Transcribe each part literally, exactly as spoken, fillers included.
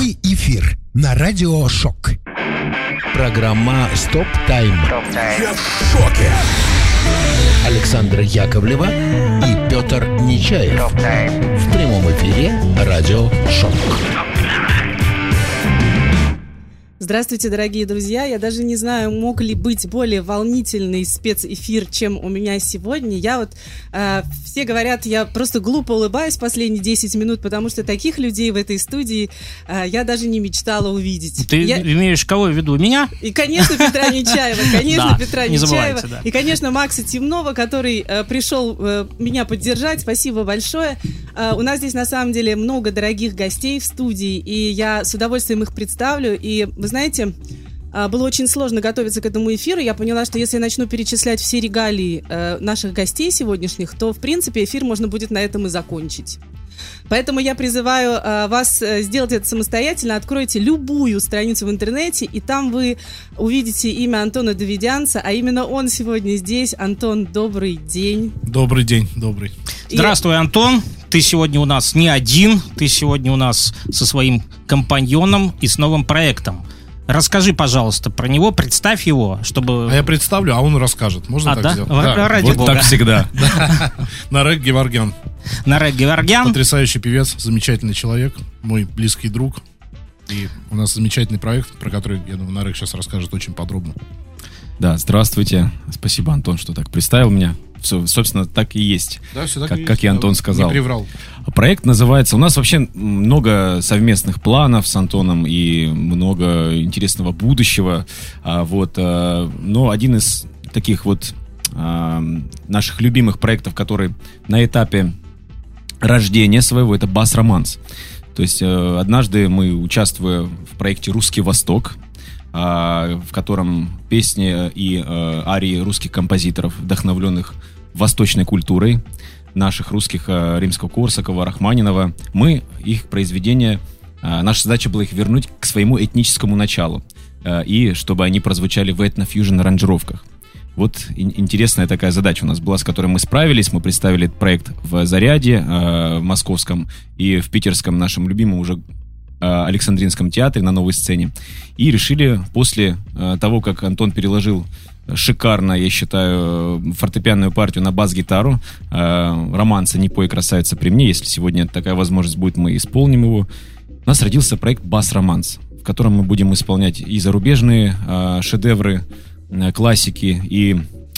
Прямой эфир на Радио Шок. Программа «Стоп Тайм». Я в шоке. Александра Яковлева и Петр Нечаев. В прямом эфире Радио Шок. Здравствуйте, дорогие друзья. Я даже не знаю, мог ли быть более волнительный спецэфир, чем у меня сегодня. Я вот, э, все говорят, я просто глупо улыбаюсь последние десять минут, потому что таких людей в этой студии э, я даже не мечтала увидеть. Ты я... имеешь кого в виду? Меня? И, конечно, Петра Нечаева, конечно, да, Петра не Нечаева. да. И, конечно, Макса Темнова, который э, пришел э, меня поддержать. Спасибо большое. Э, у нас здесь, на самом деле, много дорогих гостей в студии, и я с удовольствием их представлю. И вы знаете, было очень сложно готовиться к этому эфиру. Я поняла, что если я начну перечислять все регалии э, наших гостей сегодняшних, то, в принципе, эфир можно будет на этом и закончить. Поэтому я призываю э, вас сделать это самостоятельно. Откройте любую страницу в интернете, и там вы увидите имя Антона Давидянца, а именно он сегодня здесь. Антон, добрый день. Добрый день, добрый. И... Здравствуй, Антон. Ты сегодня у нас не один, ты сегодня у нас со своим компаньоном и с новым проектом. Расскажи, пожалуйста, про него, представь его, чтобы... А я представлю, а он расскажет. Можно а, так да? сделать? Да, ради вот бога. так всегда. Нарек Геворгян. Нарек Геворгян. Потрясающий певец, замечательный человек, мой близкий друг. И у нас замечательный проект, про который, я думаю, Нарек сейчас расскажет очень подробно. Да, здравствуйте. Спасибо, Антон, что так представил меня. Все, собственно, так и есть, да, все так как, и есть. как и Антон Я сказал. Не приврал. Проект называется... У нас вообще много совместных планов с Антоном и много интересного будущего. А, вот, а, но один из таких вот а, наших любимых проектов, который на этапе рождения своего, это «Бас-романс». То есть а, однажды мы, участвуя в проекте «Русский Восток», а, в котором песни и а, арии русских композиторов, вдохновленных восточной культурой наших русских, Римского-Корсакова, Рахманинова, мы, их произведения, наша задача была их вернуть к своему этническому началу, и чтобы они прозвучали в этно-фьюжн аранжировках. Вот интересная такая задача у нас была, с которой мы справились. Мы представили этот проект в «Заряде», в московском, и в питерском нашем любимом уже Александринском театре на новой сцене. И решили после того, как Антон переложил шикарно, я считаю, фортепианную партию на бас-гитару романса «Не пой, красавица, при мне», если сегодня такая возможность будет, мы исполним его. У нас родился проект «Бас-романс», в котором мы будем исполнять и зарубежные шедевры, классики, и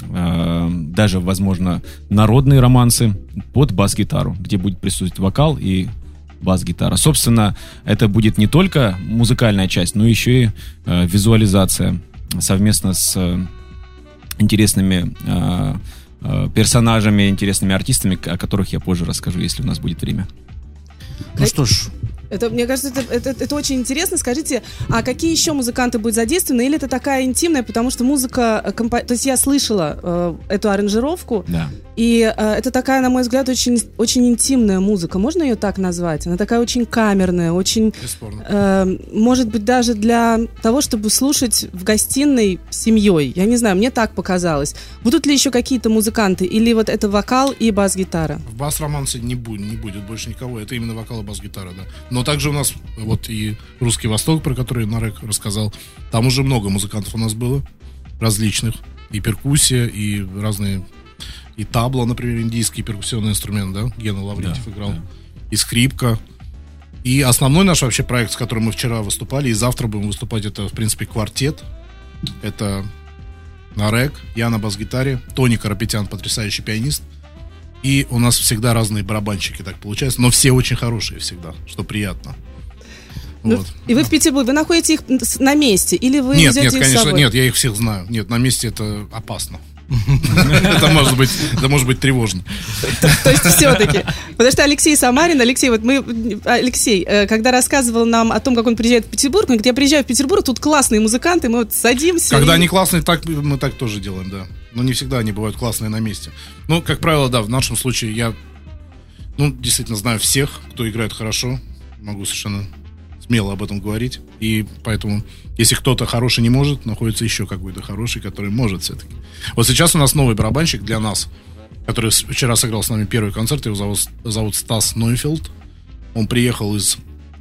даже, возможно, народные романсы под бас-гитару, где будет присутствовать вокал и бас-гитара. Собственно, это будет не только музыкальная часть, но еще и визуализация совместно с интересными э, э, персонажами, интересными артистами, о которых я позже расскажу, если у нас будет время. Ну что ж, Это, мне кажется, это, это, это очень интересно. Скажите, а какие еще музыканты будут задействованы? Или это такая интимная, потому что музыка... Компо... То есть я слышала э, эту аранжировку, да. И э, это такая, на мой взгляд, очень, очень интимная музыка. Можно ее так назвать? Она такая очень камерная, очень... Э, может быть, даже для того, чтобы слушать в гостиной с семьей. Я не знаю, мне так показалось. Будут ли еще какие-то музыканты? Или вот это вокал и бас-гитара? В бас-романсе не будет, не будет больше никого. Это именно вокал и бас-гитара, да. Но также у нас вот и «Русский Восток», про который Нарек рассказал. Там уже много музыкантов у нас было, различных. И перкуссия, и разные... И табла, например, индийский перкуссионный инструмент, да, Гена Лаврентьев да, играл. Да. И скрипка. И основной наш вообще проект, с которым мы вчера выступали, и завтра будем выступать, это, в принципе, квартет. Это Нарек, я на бас-гитаре, Тони Карапетян, потрясающий пианист. И у нас всегда разные барабанщики, так получается, но все очень хорошие всегда, что приятно. Ну, вот. И вы в Петербурге, вы находите их на месте? Или вы нет, везете нет, их конечно, с собой? Нет, я их всех знаю. Нет, на месте это опасно. Это может быть, это может быть тревожно. То есть все-таки. Потому что Алексей Самарин, Алексей, вот мы, Алексей, когда рассказывал нам о том, как он приезжает в Петербург, он говорит, я приезжаю в Петербург, тут классные музыканты, мы вот садимся. Когда и... они классные, так мы так тоже делаем, да. Но не всегда они бывают классные на месте. Ну, как правило, да, в нашем случае я, ну, действительно знаю всех, кто играет хорошо, могу совершенно смело об этом говорить. И поэтому, если кто-то хороший не может, находится еще какой-то хороший, который может все-таки. Вот сейчас у нас новый барабанщик для нас, который вчера сыграл с нами первый концерт. Его зовут, зовут Стас Нойфелд. Он приехал из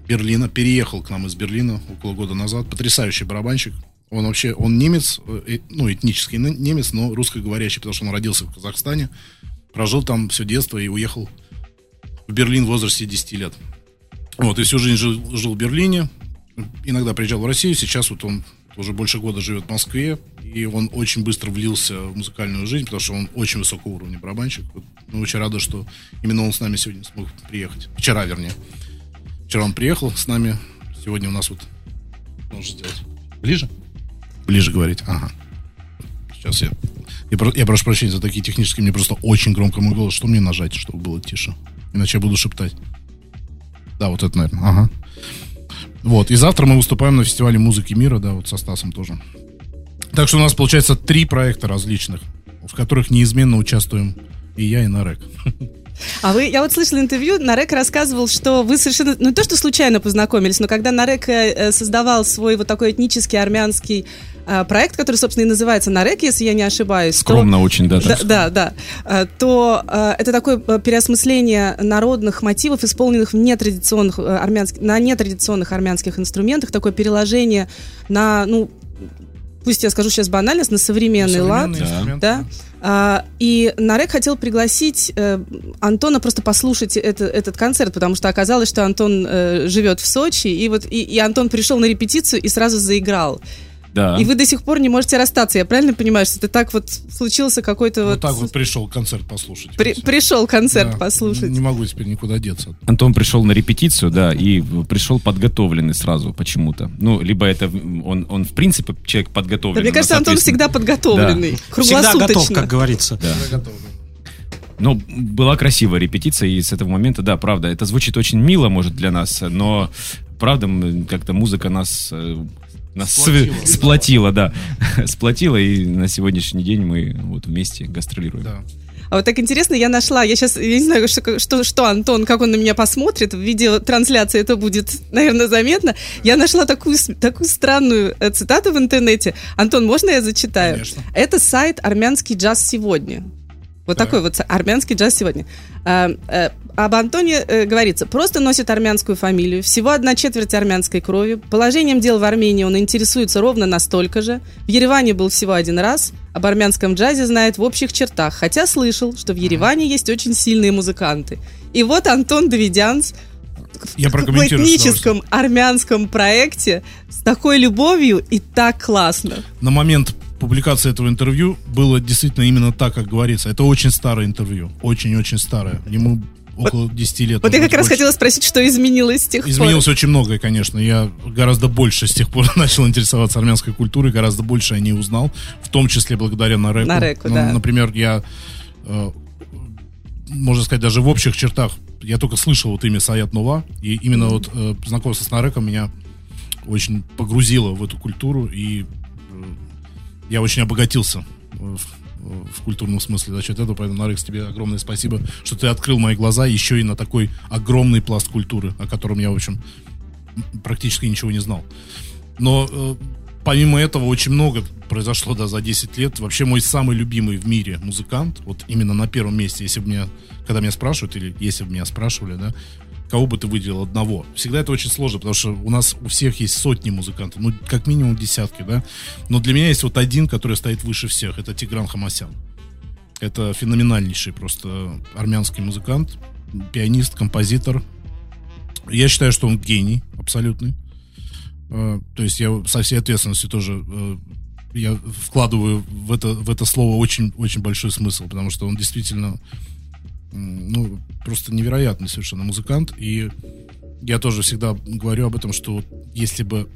Берлина, переехал к нам из Берлина около года назад. Потрясающий барабанщик. Он вообще, он немец, ну, этнический немец, но русскоговорящий, потому что он родился в Казахстане, прожил там все детство и уехал в Берлин в возрасте десяти лет. Вот, и всю жизнь жил, жил в Берлине, иногда приезжал в Россию, сейчас вот он уже больше года живет в Москве, и он очень быстро влился в музыкальную жизнь, потому что он очень высокого уровня барабанщик. Вот, мы очень рады, что именно он с нами сегодня смог приехать. Вчера, вернее. Вчера он приехал с нами, сегодня у нас вот... Можешь сделать ближе? Ближе говорить, ага. Сейчас я... Я, я прошу прощения за такие технические, мне просто очень громко мой голос. Что мне нажать, чтобы было тише? Иначе я буду шептать. Да, вот это, наверное, ага. Вот, и завтра мы выступаем на фестивале музыки мира, да, вот со Стасом тоже. Так что у нас, получается, три проекта различных, в которых неизменно участвуем и я, и Нарек. А вы, я вот слышала интервью, Нарек рассказывал, что вы совершенно, ну не то, что случайно познакомились, но когда Нарек э, создавал свой вот такой этнический армянский э, проект, который, собственно, и называется Нарек, если я не ошибаюсь. Скромно то, очень даже. Да, да, да. Э, то э, это такое переосмысление народных мотивов, исполненных в нетрадиционных, э, армянских, на нетрадиционных армянских инструментах, такое переложение на, ну, пусть я скажу сейчас банальность, на современный, на современный лад. Да. А, и Нарек хотел пригласить э, Антона просто послушать это, этот концерт, потому что оказалось, что Антон э, живет в Сочи, и вот и, и Антон пришел на репетицию и сразу заиграл. Да. И вы до сих пор не можете расстаться. Я правильно понимаю, что это так вот случился какой-то вот... вот... так вот пришел концерт послушать. При, пришел концерт да, послушать. Не могу теперь никуда деться. Антон пришел на репетицию, да, и пришел подготовленный сразу почему-то. Ну, либо это он, он в принципе, человек подготовленный. Да, мне кажется, Антон всегда подготовленный. Да. Всегда готов, как говорится. Да. Но была красивая репетиция, и с этого момента, да, правда, это звучит очень мило, может, для нас, но, правда, как-то музыка нас... Нас сплотила, св... сплотила, да. Сплотила, и на сегодняшний день мы вот вместе гастролируем. Да. А вот так интересно, я нашла, я сейчас, я не знаю, что, что, что Антон, как он на меня посмотрит, в видеотрансляции это будет, наверное, заметно. Я нашла такую, такую странную цитату в интернете. Антон, можно я зачитаю? Конечно. Это сайт «Армянский джаз сегодня». Вот да. Такой вот «Армянский джаз сегодня». А, а, об Антоне э, говорится: просто носит армянскую фамилию, всего одна четверть армянской крови, положением дел в Армении он интересуется ровно настолько же, в Ереване был всего один раз, об армянском джазе знает в общих чертах, хотя слышал, что в Ереване есть очень сильные музыканты. И вот Антон Давидянц Я в этническом армянском проекте с такой любовью и так классно. На момент публикации этого интервью было действительно именно так, как говорится. Это очень старое интервью, очень-очень старое. Ему около десяти лет. Вот я как раз больше. хотела спросить, что изменилось с тех изменилось пор. Изменилось очень многое, конечно. Я гораздо больше с тех пор начал интересоваться армянской культурой, гораздо больше о ней узнал, в том числе благодаря Нареку. Нареку, ну, да. Например, я, э, можно сказать, даже в общих чертах, я только слышал вот имя Саят Нова, и именно вот э, знакомство с Нареком меня очень погрузило в эту культуру, и э, я очень обогатился в в культурном смысле за счет этого, поэтому, Нарек, тебе огромное спасибо, что ты открыл мои глаза еще и на такой огромный пласт культуры, о котором я, в общем, практически ничего не знал. Но э, помимо этого очень много произошло, да, за десять лет. Вообще мой самый любимый в мире музыкант, вот именно на первом месте, если бы меня, когда меня спрашивают, или если бы меня спрашивали, да, кого бы ты выделил одного? Всегда это очень сложно, потому что у нас у всех есть сотни музыкантов, ну, как минимум десятки, да. Но для меня есть вот один, который стоит выше всех. Это Тигран Хамасян. Это феноменальнейший просто армянский музыкант, пианист, композитор. Я считаю, что он гений абсолютный. То есть я со всей ответственностью тоже я вкладываю в это, в это слово очень, очень большой смысл, потому что он действительно... ну, просто невероятный совершенно музыкант. И я тоже всегда говорю об этом, что если бы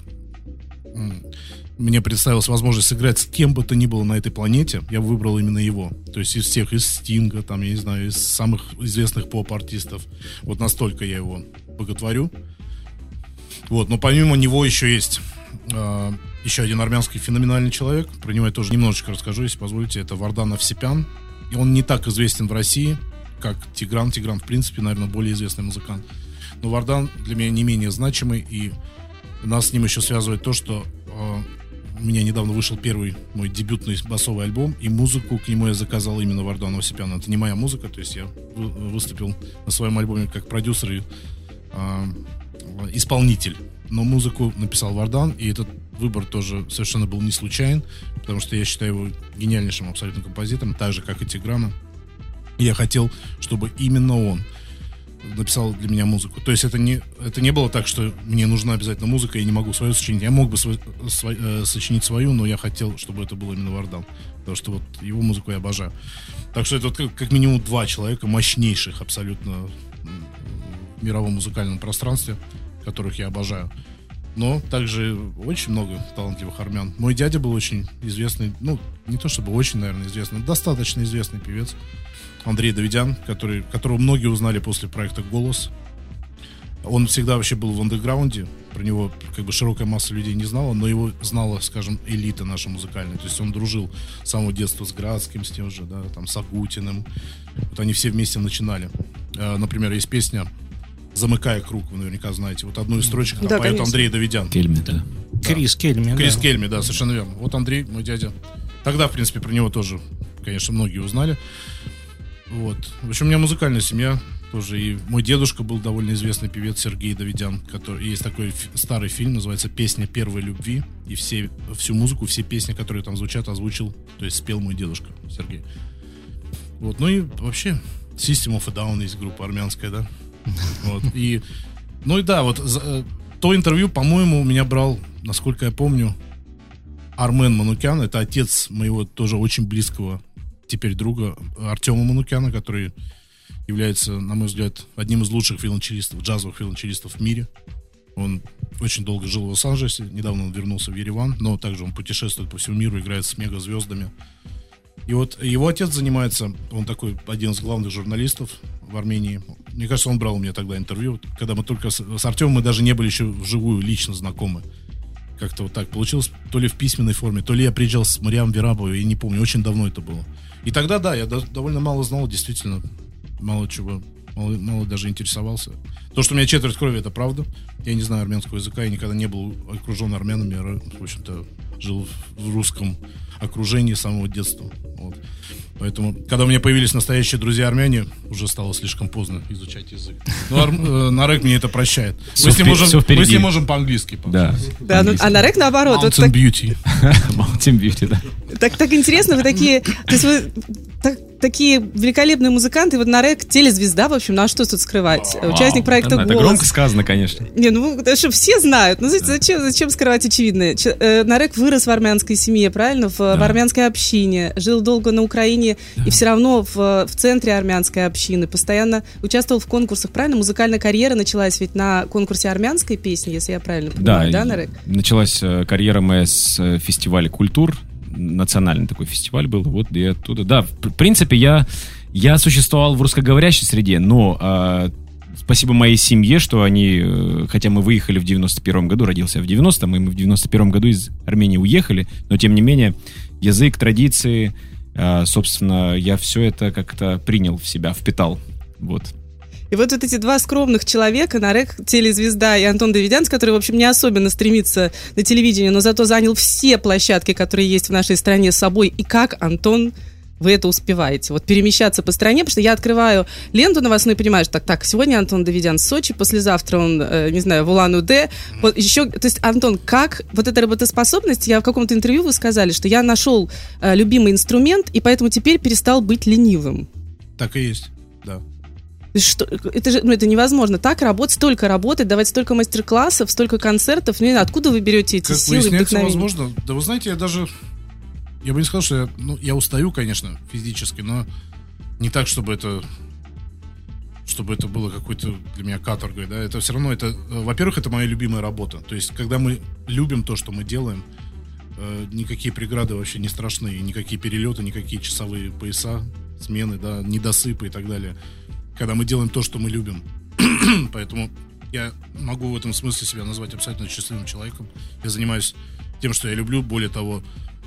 мне представилась возможность сыграть с кем бы то ни было на этой планете, я бы выбрал именно его. То есть из всех, из Стинга, там, я не знаю, из самых известных поп-артистов. Вот настолько я его боготворю. Вот, но помимо него еще есть э, еще один армянский феноменальный человек. Про него я тоже немножечко расскажу, если позволите. Это Вардан Овсепян. И он не так известен в России, как Тигран. Тигран, в принципе, наверное, более известный музыкант. Но Вардан для меня не менее значимый, и нас с ним еще связывает то, что э, у меня недавно вышел первый мой дебютный басовый альбом, и музыку к нему я заказал именно Вардану Овсепяну. Это не моя музыка, то есть я вы, выступил на своем альбоме как продюсер и э, исполнитель. Но музыку написал Вардан, и этот выбор тоже совершенно был не случайен, потому что я считаю его гениальнейшим абсолютно композитором, так же, как и Тиграна. И я хотел, чтобы именно он написал для меня музыку. То есть это не, это не было так, что мне нужна обязательно музыка, я не могу свою сочинить. Я мог бы свой, свой, э, сочинить свою, но я хотел, чтобы это было именно Вардан. Потому что вот его музыку я обожаю. Так что это вот как, как минимум два человека, мощнейших абсолютно в мировом музыкальном пространстве, которых я обожаю. Но также очень много талантливых армян. Мой дядя был очень известный, ну, не то чтобы очень, наверное, известный, достаточно известный певец. Андрей Давидян, который, которого многие узнали после проекта «Голос». Он всегда вообще был в андеграунде. Про него как бы широкая масса людей не знала, но его знала, скажем, элита наша музыкальная. То есть он дружил с самого детства с Градским, с тем же, да, там, с Агутиным. Вот они все вместе начинали. Например, есть песня «Замыкая круг», вы наверняка знаете. Вот одну из строчек да, поет конечно. Андрей Давидян. Кельми, да. Да. Крис Кельми. Крис да. Кельми, да, совершенно верно. Вот Андрей, мой дядя. Тогда, в принципе, про него тоже, конечно, многие узнали. Вот. В общем, у меня музыкальная семья тоже. И мой дедушка был довольно известный певец Сергей Давидян. Который... Есть такой фи- старый фильм, называется «Песня первой любви». И все, всю музыку, все песни, которые там звучат, озвучил, то есть спел мой дедушка Сергей. Вот. Ну и вообще System of a Down есть группа армянская, да. Вот. И, ну и да, вот за, то интервью, по-моему, у меня брал, насколько я помню, Армен Манукян. Это отец моего тоже очень близкого теперь друга Артема Манукяна, который является, на мой взгляд, одним из лучших виолончелистов, джазовых виолончелистов в мире. Он очень долго жил в Лос-Анджелесе, недавно он вернулся в Ереван, но также он путешествует по всему миру, играет с мегазвездами. И вот его отец занимается, он такой один из главных журналистов в Армении. Мне кажется, он брал у меня тогда интервью, когда мы только с, с Артемом, мы даже не были еще вживую лично знакомы. Как-то вот так получилось, то ли в письменной форме, то ли я приезжал с Мариам Верабовой, я не помню, очень давно это было. И тогда, да, я до, довольно мало знал, действительно, мало чего, мало, мало даже интересовался. То, что у меня четверть крови, это правда. Я не знаю армянского языка, я никогда не был окружен армянами, я, в общем-то, жил в русском окружении с самого детства. Вот. Поэтому, когда у меня появились настоящие друзья-армяне, уже стало слишком поздно изучать язык. Но ар- э, Нарек мне это прощает. Мы с, ним можем, мы с ним можем по-английски. Да. Да, ну, а Нарек наоборот. Вот Mountain так, Beauty. Mountain Beauty, да. так, так интересно, вы такие, то есть вы так, такие великолепные музыканты, вот Нарек телезвезда, в общем, ну а что тут скрывать? Вау, Участник проекта это «Голос». громко сказано, конечно. Не, ну, это что, все знают. Ну, знаете, зачем, зачем скрывать очевидное? Ч- э, Нарек вырос в армянской семье, правильно? В, Да. в армянской общине. Жил долго на Украине и все равно в, в центре армянской общины. Постоянно участвовал в конкурсах, правильно? Музыкальная карьера началась ведь на конкурсе армянской песни, если я правильно понимаю, да, Да, Нарек? началась э, карьера моя с э, фестиваля культур. Национальный такой фестиваль был. Вот и оттуда. Да, в, в принципе, я, я существовал в русскоговорящей среде, но э, спасибо моей семье, что они, э, хотя мы выехали в девяносто первом году, родился я в девяностом, и мы в девяносто первом году из Армении уехали, но тем не менее язык, традиции, э, собственно, я все это как-то принял в себя, впитал. Вот. И вот, вот эти два скромных человека, Нарек, телезвезда, и Антон Давидян, который, в общем, не особенно стремится на телевидение, но зато занял все площадки, которые есть в нашей стране, с собой. И как, Антон, вы это успеваете? Вот перемещаться по стране, потому что я открываю ленту новостную и понимаю, что так, так, сегодня Антон Давидян в Сочи, послезавтра он, э, не знаю, в Улан-Удэ. Вот еще, то есть, Антон, как вот эта работоспособность, я в каком-то интервью вы сказали, что я нашел э, любимый инструмент, и поэтому теперь перестал быть ленивым. Так и есть, да. Что, это же, ну, это невозможно. Так работать, столько работать, давать столько мастер-классов, столько концертов. Ну, не знаю, откуда вы берете эти Как силы и выясняется, вдохновение? возможно. Да вы знаете, я даже... Я бы не сказал, что я... Ну, я устаю, конечно, физически, но не так, чтобы это... Чтобы это было какой-то для меня каторгой, да. Это все равно, это... Во-первых, это моя любимая работа. То есть, когда мы любим то, что мы делаем, э, никакие преграды вообще не страшны. И никакие перелеты, никакие часовые пояса, смены, да, недосыпы и так далее. Когда мы делаем то, что мы любим. Поэтому я могу в этом смысле себя назвать абсолютно счастливым человеком. Я занимаюсь тем, что я люблю. Более того,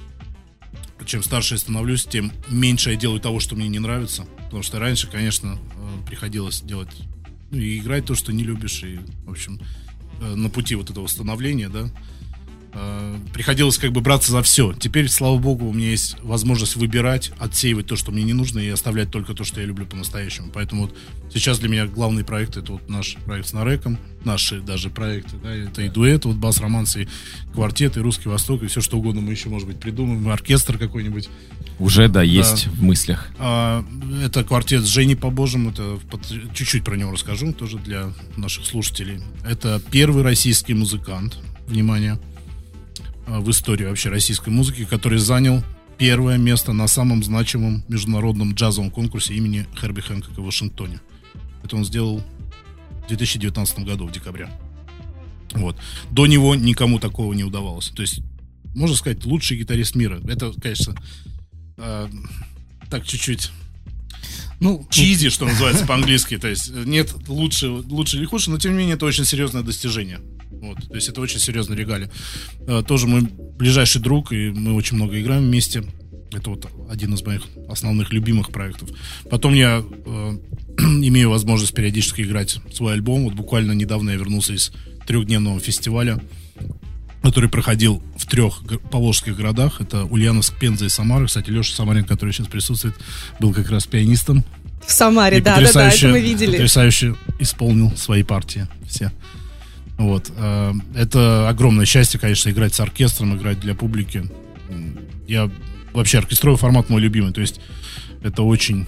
чем старше я становлюсь, тем меньше я делаю того, что мне не нравится. Потому что раньше, конечно, приходилось делать, ну, и играть то, что не любишь. И, в общем, на пути вот этого становления, да. э, приходилось как бы браться за все. Теперь, слава богу, у меня есть возможность выбирать, отсеивать то, что мне не нужно, и оставлять только то, что я люблю по-настоящему. Поэтому вот сейчас для меня главный проект — это вот наш проект с Нареком, наши даже проекты, да, это и дуэт, вот бас-романс, и квартет, и Русский Восток, и все что угодно мы еще, может быть, придумаем, оркестр какой-нибудь. Уже, да, Да. есть в мыслях. А, это квартет с Женей Побожим, это под- чуть-чуть про него расскажу, тоже для наших слушателей. Это первый российский музыкант, внимание, а, в истории вообще российской музыки, который занял первое место на самом значимом международном джазовом конкурсе имени Херби Хэнкока в Вашингтоне. Это он сделал в две тысячи девятнадцатом году, в декабре. Вот. До него никому такого не удавалось. То есть, можно сказать, лучший гитарист мира. Это, конечно, э, так чуть-чуть, ну, чизи, что называется по-английски. То есть, нет лучше, лучше или хуже, но, тем не менее, это очень серьезное достижение. Вот. То есть, это очень серьезная регалия. Э, тоже мой ближайший друг, и мы очень много играем вместе. Это вот один из моих основных любимых проектов. Потом я э, имею возможность периодически играть свой альбом. Вот буквально недавно я вернулся из трехдневного фестиваля, который проходил в трех г- поволжских городах. Это Ульяновск, Пенза и Самара. Кстати, Леша Самарин, который сейчас присутствует, был как раз пианистом. В Самаре, И да, да, да, это потрясающе- мы видели. Потрясающе исполнил свои партии все. Вот. э, Это огромное счастье, конечно, играть с оркестром, играть для публики. М, Я вообще оркестровый формат мой любимый. То есть это очень...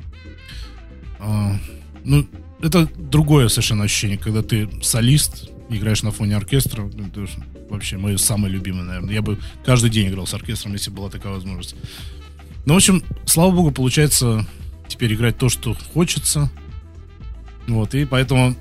э, Ну, это другое совершенно ощущение, когда ты солист, играешь на фоне оркестра. Это вообще мое самое любимое, наверное. Я бы каждый день играл с оркестром, если была такая возможность. Ну, в общем, слава богу, получается теперь играть то, что хочется. Вот, и поэтому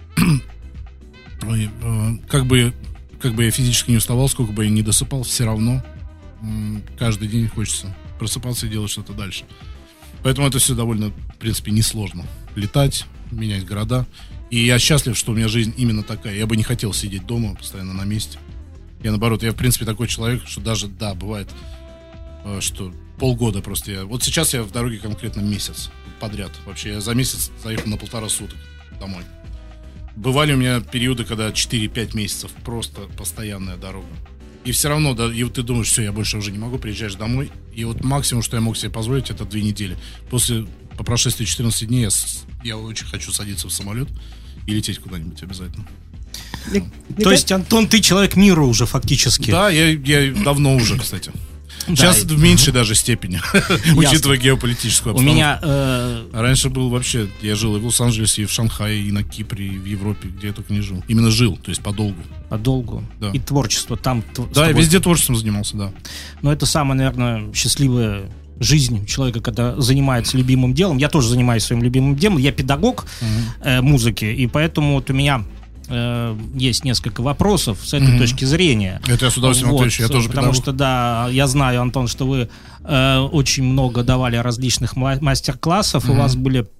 ой, э, как бы, как бы я физически не уставал, сколько бы я не досыпал, все равно м, каждый день хочется просыпаться и делать что-то дальше. Поэтому это все довольно, в принципе, несложно. Летать, менять города. И я счастлив, что у меня жизнь именно такая. Я бы не хотел сидеть дома, постоянно на месте. Я, наоборот, я, в принципе, такой человек, что даже, да, бывает, э, что полгода просто я... Вот сейчас я в дороге конкретно месяц подряд. Вообще, я за месяц заехал на полтора суток домой. Бывали у меня периоды, когда четыре-пять месяцев просто постоянная дорога. И все равно, да, и вот ты думаешь, все, я больше уже не могу, приезжаешь домой. И вот максимум, что я мог себе позволить, это две недели. После, по прошествии четырнадцати дней я, с- я очень хочу садиться в самолет и лететь куда-нибудь обязательно. Мне- мне То кажется, есть, Антон, ты человек мира уже фактически. Да, я, я давно уже, кстати. Сейчас Да. в меньшей даже степени, учитывая геополитическую У обстановку. меня э, А раньше был вообще, я жил и в Лос-Анджелесе, и в Шанхае, и на Кипре, и в Европе, где я только не жил. Именно жил, то есть подолгу. подолгу. Да. И творчество там. т- с Да, я тобой. везде творчеством занимался, да. Но это самая, наверное, счастливая жизнь человека, когда занимается любимым делом. Я тоже занимаюсь своим любимым делом. Я педагог э, музыки, и поэтому вот у меня э, есть несколько вопросов с этой Мгм. точки зрения. Это я с удовольствием Вот, отвечу, я тоже потому педагог. что, да, я знаю, Антон, что вы э, очень много давали различных ма- мастер-классов. У Мгм. вас были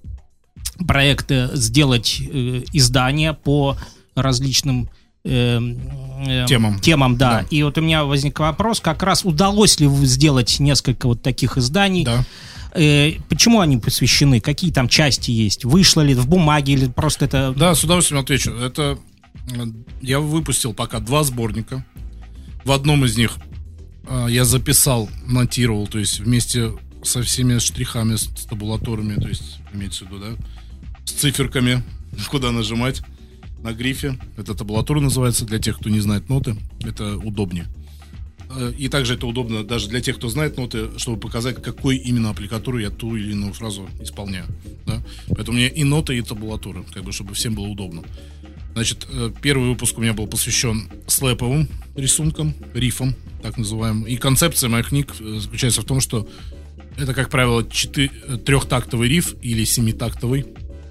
проекты сделать э, издания по различным э, э, Темам. темам, да. Да. И вот у меня возник вопрос, как раз удалось ли вы сделать несколько вот таких изданий? Да. Э, почему они посвящены? Какие там части есть? Вышло ли в бумаге или просто это... Да, с удовольствием отвечу. Это э, я выпустил пока два сборника. В одном из них э, я записал, монтировал, то есть вместе со всеми штрихами, с с табулатурами, то есть имеется в виду, да, с циферками, куда нажимать на грифе. Это табулатура называется, для тех, кто не знает ноты, это удобнее. Э, И также это удобно даже для тех, кто знает ноты, чтобы показать, какой именно аппликатурой я ту или иную фразу исполняю. Да? Поэтому у меня и ноты, и табулатура, как бы, чтобы всем было удобно. Значит, э, первый выпуск у меня был посвящен слэповым рисункам, рифам, так называемым. И концепция моих книг э, заключается в том, что это, как правило, четы- э, трехтактовый риф или семитактовый.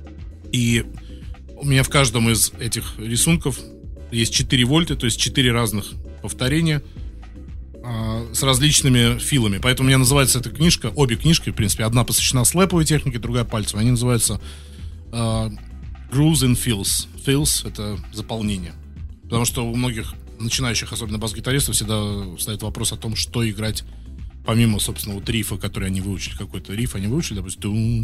И у меня в каждом из этих рисунков есть четыре вольта, то есть четыре разных повторения а, с различными филами. Поэтому у меня называется эта книжка, обе книжки, в принципе, одна посвящена слэповой технике, другая пальцевой. Они называются а, Grooves and Fills. Fills — это заполнение. Потому что у многих начинающих, особенно бас-гитаристов, всегда стоит вопрос о том, что играть помимо, собственно, вот рифа, который они выучили, какой-то риф они выучили, допустим,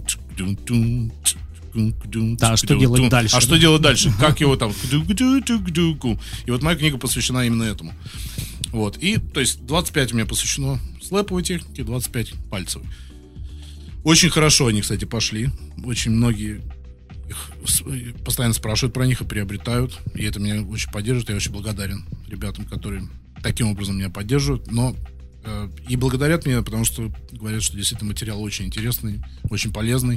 Да, а что делать дальше, А да? что делать дальше? Как его там? И вот моя книга посвящена именно этому. Вот, и, то есть, двадцать пять у меня посвящено слэповой технике, двадцать пять пальцевой. Очень хорошо они, кстати, пошли. Очень многие их постоянно спрашивают про них и приобретают. И это меня очень поддерживает. Я очень благодарен ребятам, которые таким образом меня поддерживают. Но э, и благодарят меня, потому что говорят, что действительно материал очень интересный, очень полезный.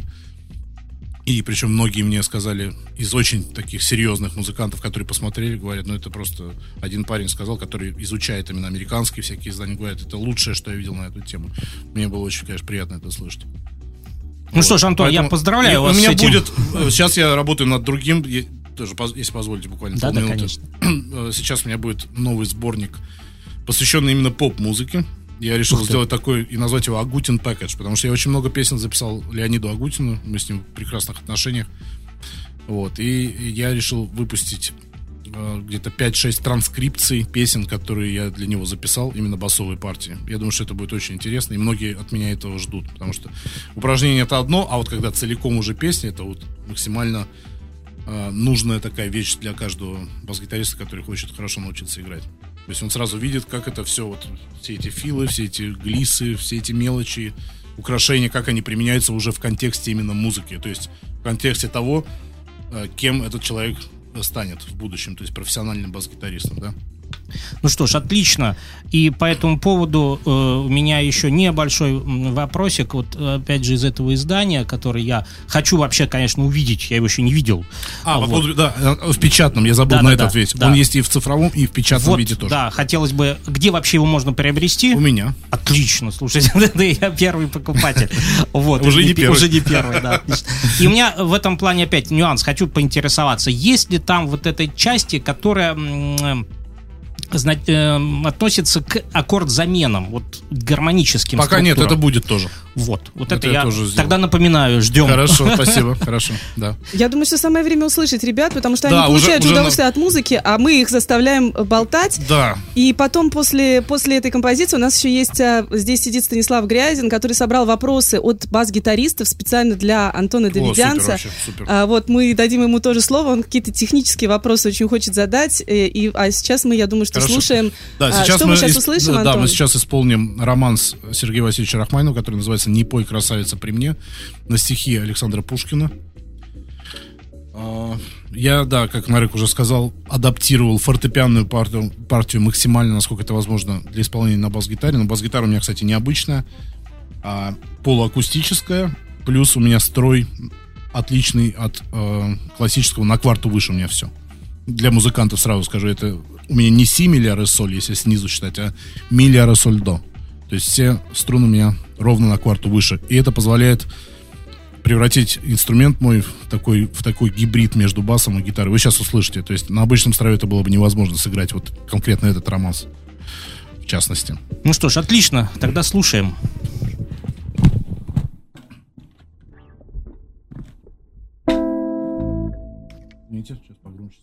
И причем многие мне сказали из очень таких серьезных музыкантов, которые посмотрели, говорят, ну это просто один парень сказал, который изучает именно американские всякие издания, говорят, это лучшее, что я видел на эту тему. Мне было очень, конечно, приятно это слышать. Ну Вот. что ж, Антон, Поэтому я поздравляю у вас меня с этим. будет, сейчас я работаю над другим, тоже, если позволите, буквально Да, да, полминуты. Сейчас у меня будет новый сборник, посвященный именно поп-музыке. Я решил сделать такой и назвать его Агутин Package, потому что я очень много песен записал Леониду Агутину, мы с ним в прекрасных отношениях. Вот, и я решил выпустить э, где-то пять-шесть транскрипций песен, которые я для него записал, именно басовой партии. Я думаю, что это будет очень интересно, и многие от меня этого ждут, потому что упражнение это одно, а вот когда целиком уже песня, это вот максимально э, нужная такая вещь для каждого бас-гитариста, который хочет хорошо научиться играть. То есть он сразу видит, как это все, вот все эти филы, все эти глиссы, все эти мелочи, украшения, как они применяются уже в контексте именно музыки. То есть в контексте того, кем этот человек станет в будущем, то есть профессиональным бас-гитаристом, да. Ну что ж, отлично. И по этому поводу э, у меня еще небольшой вопросик. Вот опять же из этого издания, который я хочу вообще, конечно, увидеть. Я его еще не видел. А, вот. по поводу, да, в печатном, я забыл да, на да, это да, ответить. да. Он есть и в цифровом, и в печатном вот, виде тоже. Да, хотелось бы... Где вообще его можно приобрести? У меня. Отлично, слушайте, я первый покупатель. Вот, уже не первый. Уже не первый, да. И у меня в этом плане опять нюанс. Хочу поинтересоваться. Есть ли там вот этой части, которая... Знать, э, относится к аккорд-заменам, вот гармоническим Пока структурам. нет, это будет тоже. Вот, вот это, Это я я тоже сделал. тогда напоминаю, ждем. Хорошо, спасибо, хорошо, да. Я думаю, что самое время услышать ребят, потому что Да, они уже- получают уже удовольствие на- от музыки, а мы их заставляем болтать. Да. И потом после, после этой композиции у нас еще есть, а, здесь сидит Станислав Грязин, который собрал вопросы от бас-гитаристов специально для Антона Давидянца. супер вообще, супер. А, вот мы дадим ему тоже слово, он какие-то технические вопросы очень хочет задать. И, и- а сейчас мы, я думаю, что Хорошо. слушаем. Да, А, сейчас что мы, мы сейчас ис- услышим, да, Антон? мы сейчас исполним романс Сергея Васильевича Рахманинова, который называется «Не пой, красавица, при мне», на стихи Александра Пушкина. А, Я, да, как Нарек уже сказал, адаптировал фортепианную партию, партию максимально, насколько это возможно, для исполнения на бас-гитаре. Но бас-гитара у меня, кстати, необычная, а полуакустическая, плюс у меня строй отличный от э, классического, на кварту выше у меня все. Для музыкантов сразу скажу, это у меня не си ми ля ре соль, если снизу считать, а ми ля ре соль до. То есть все струны у меня ровно на кварту выше. И это позволяет превратить инструмент мой в такой, в такой гибрид между басом и гитарой. Вы сейчас услышите. То есть на обычном строе это было бы невозможно сыграть вот конкретно этот романс, в частности. Ну что ж, отлично, тогда слушаем. Сейчас погромче.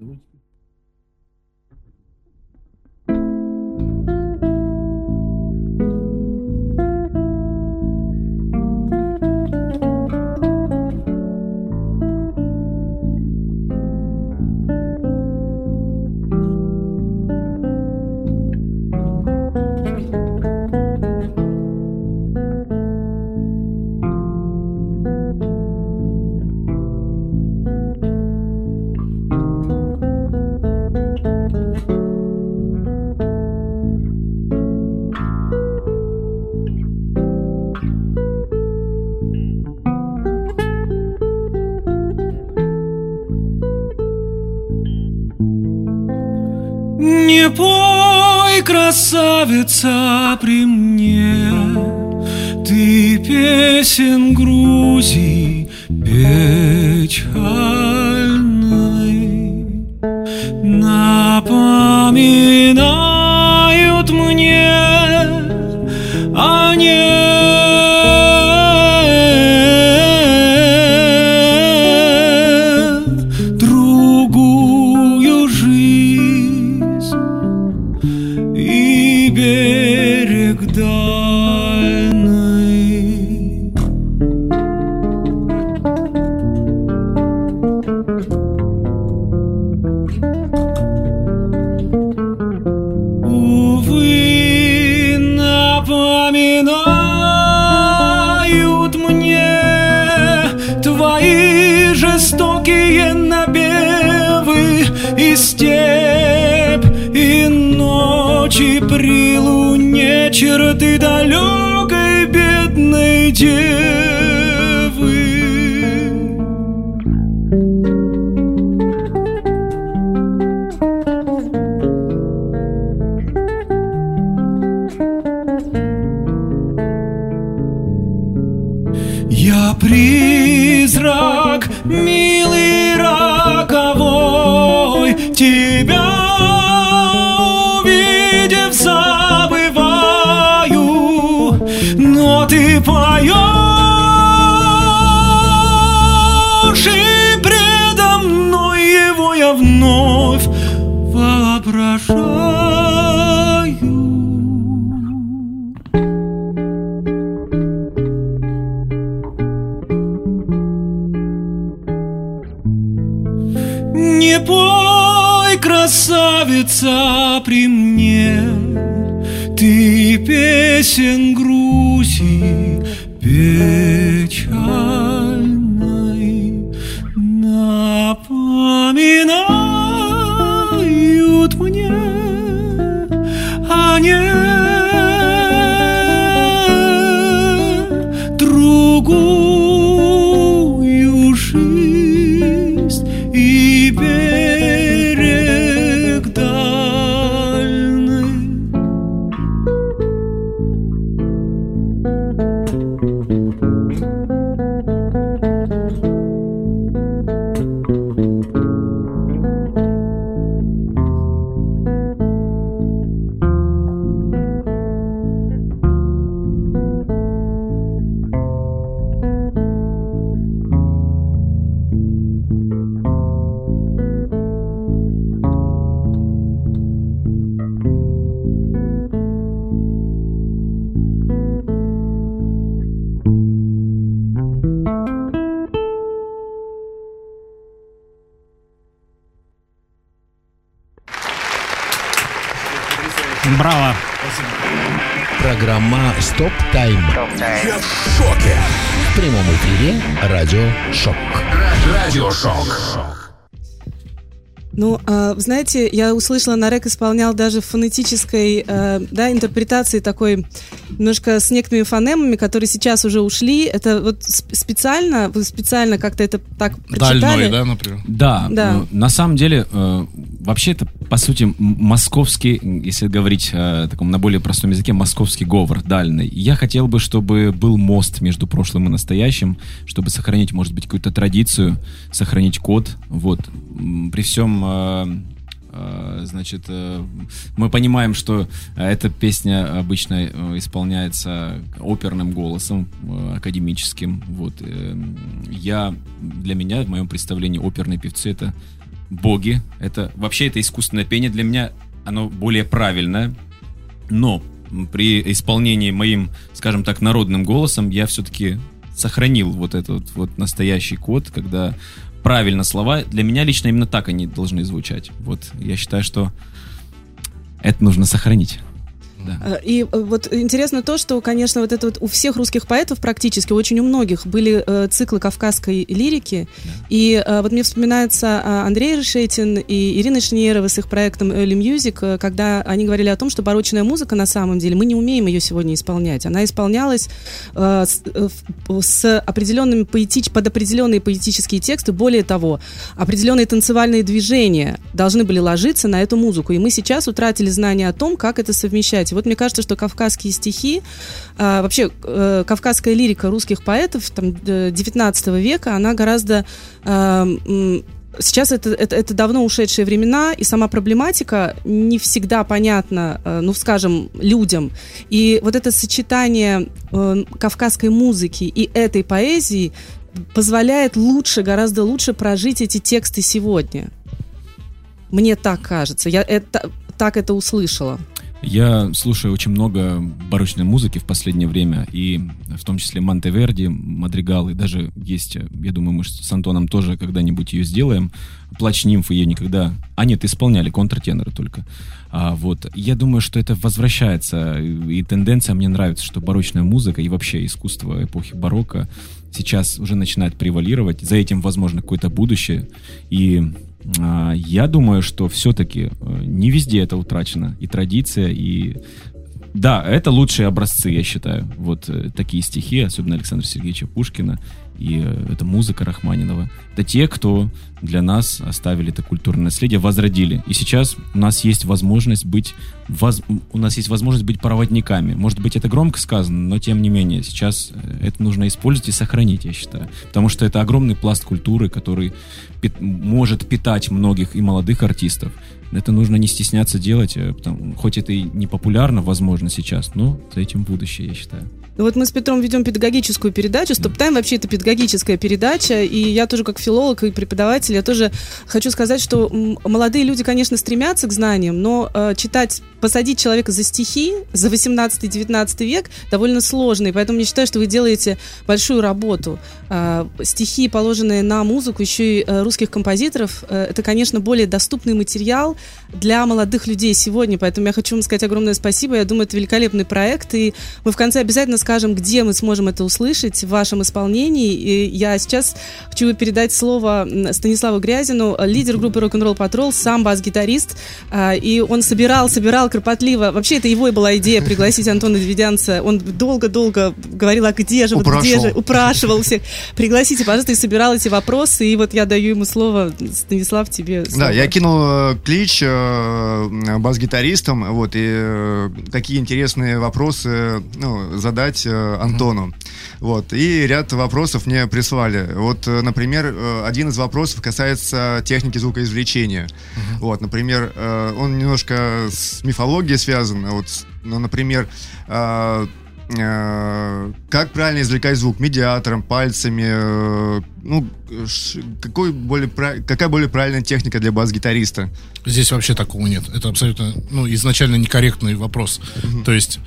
Не пой, красавица, при мне, ты песен Грузии печальной напоминают мне о ней другую жизнь и берег дальний. напоминают мне твои жестокие набевы и степь, и ночи при луне черты далекой бедной девы. Я призрак, милый роковой, тебя увидев забываю, но ты поешь, и предо мной его я вновь воображаю. Не пой, красавица, при мне, ты песен грузи печальной напоминают мне о ней другую жизнь и берег дальний. Браво. Программа «Стоп Тайм». Я в шоке. В прямом эфире радио «Шок». Радиошок. Ну, э, знаете, я услышала, Нарек исполнял даже в фонетической, э, да, интерпретации такой, немножко с некоторыми фонемами, которые сейчас уже ушли. Это вот специально, вы специально как-то это так прочитали? Дальной, да, например? Да, Да. э, на самом деле, э, вообще это, по сути, м- московский, если говорить э, таком, на более простом языке, московский говор, дальний. Я хотел бы, чтобы был мост между прошлым и настоящим, чтобы сохранить, может быть, какую-то традицию, сохранить код, вот. М, При всем, э, э, значит, э, мы понимаем, что э, эта песня обычно э, исполняется оперным голосом, э, академическим, вот. Э, я, для меня, в моем представлении, оперные певцы — это боги, это вообще это искусственное пение, для меня оно более правильное, но при исполнении моим, скажем так, народным голосом я все-таки сохранил вот этот вот настоящий код, когда правильно слова, для меня лично именно так они должны звучать. Вот я считаю, что это нужно сохранить. Да. И вот интересно то, что, конечно, вот это вот у всех русских поэтов практически, очень у многих были э, циклы кавказской лирики. Да. И э, вот мне вспоминается э, Андрей Решетин и Ирина Шиньерова с их проектом Early Music, э, когда они говорили о том, что барочная музыка, на самом деле, мы не умеем ее сегодня исполнять. Она исполнялась э, с, э, с определенными поэтич... под определенные поэтические тексты. Более того, определенные танцевальные движения должны были ложиться на эту музыку. И мы сейчас утратили знание о том, как это совмещать. Вот мне кажется, что кавказские стихи, а, вообще а, кавказская лирика русских поэтов там, девятнадцатого века, она гораздо... А, м, сейчас это, это, это давно ушедшие времена, и сама проблематика не всегда понятна, а, ну, скажем, людям. И вот это сочетание а, кавказской музыки и этой поэзии позволяет лучше, гораздо лучше прожить эти тексты сегодня. Мне так кажется. Я это, так это услышала. Я слушаю очень много барочной музыки в последнее время, и в том числе Монтеверди, Мадригал, и даже есть, я думаю, мы с Антоном тоже когда-нибудь ее сделаем. Плач нимфы ее никогда... А нет, исполняли, контртеноры только. А, вот. Я думаю, что это возвращается, и тенденция мне нравится, что барочная музыка и вообще искусство эпохи барокко сейчас уже начинает превалировать. За этим, возможно, какое-то будущее. И а, я думаю, что все-таки не везде это утрачено. И традиция, и... Да, это лучшие образцы, я считаю. Вот такие стихи, особенно Александра Сергеевича Пушкина, и это музыка Рахманинова. Это те, кто для нас оставили это культурное наследие, возродили. И сейчас у нас есть возможность быть, воз, у нас есть возможность быть проводниками. Может быть, это громко сказано, но тем не менее, сейчас это нужно использовать и сохранить, я считаю. Потому что это огромный пласт культуры, который пит, может питать многих и молодых артистов. Это нужно не стесняться делать, потому, хоть это и не популярно, возможно, сейчас, но за этим будущее, я считаю. Ну вот мы с Петром ведем педагогическую передачу. Стоп-тайм вообще это педагогическая передача. И я тоже как филолог и преподаватель, я тоже хочу сказать, что молодые люди, конечно, стремятся к знаниям, но э, читать, посадить человека за стихи за восемнадцатый-девятнадцатый век довольно сложно. И поэтому я считаю, что вы делаете большую работу. Э, стихи, положенные на музыку, еще и э, русских композиторов, э, это, конечно, более доступный материал для молодых людей сегодня. Поэтому я хочу вам сказать огромное спасибо. Я думаю, это великолепный проект. И мы в конце обязательно скажем, где мы сможем это услышать в вашем исполнении. И я сейчас хочу передать слово Станиславу Грязину, лидер группы Rock'n'Roll Patrol, сам бас-гитарист. И он собирал, собирал кропотливо. Вообще, это его и была идея пригласить Антона Давидянца. Он долго-долго говорил, а где же, вот где же, упрашивал всех. Пригласите, пожалуйста, и собирал эти вопросы. И вот я даю ему слово. Станислав, тебе слово. Да, я кинул клич бас-гитаристам, вот, и какие интересные вопросы, ну, задать Антону. Вот. И ряд вопросов мне прислали. Вот, например, один из вопросов касается техники звукоизвлечения. Uh-huh. Вот, например, он немножко с мифологией связан. Вот, ну, например, как правильно извлекать звук? Медиатором, пальцами? Ну, какой более, какая более правильная техника для бас-гитариста? Здесь вообще такого нет. Это абсолютно, ну, изначально некорректный вопрос. Uh-huh. То есть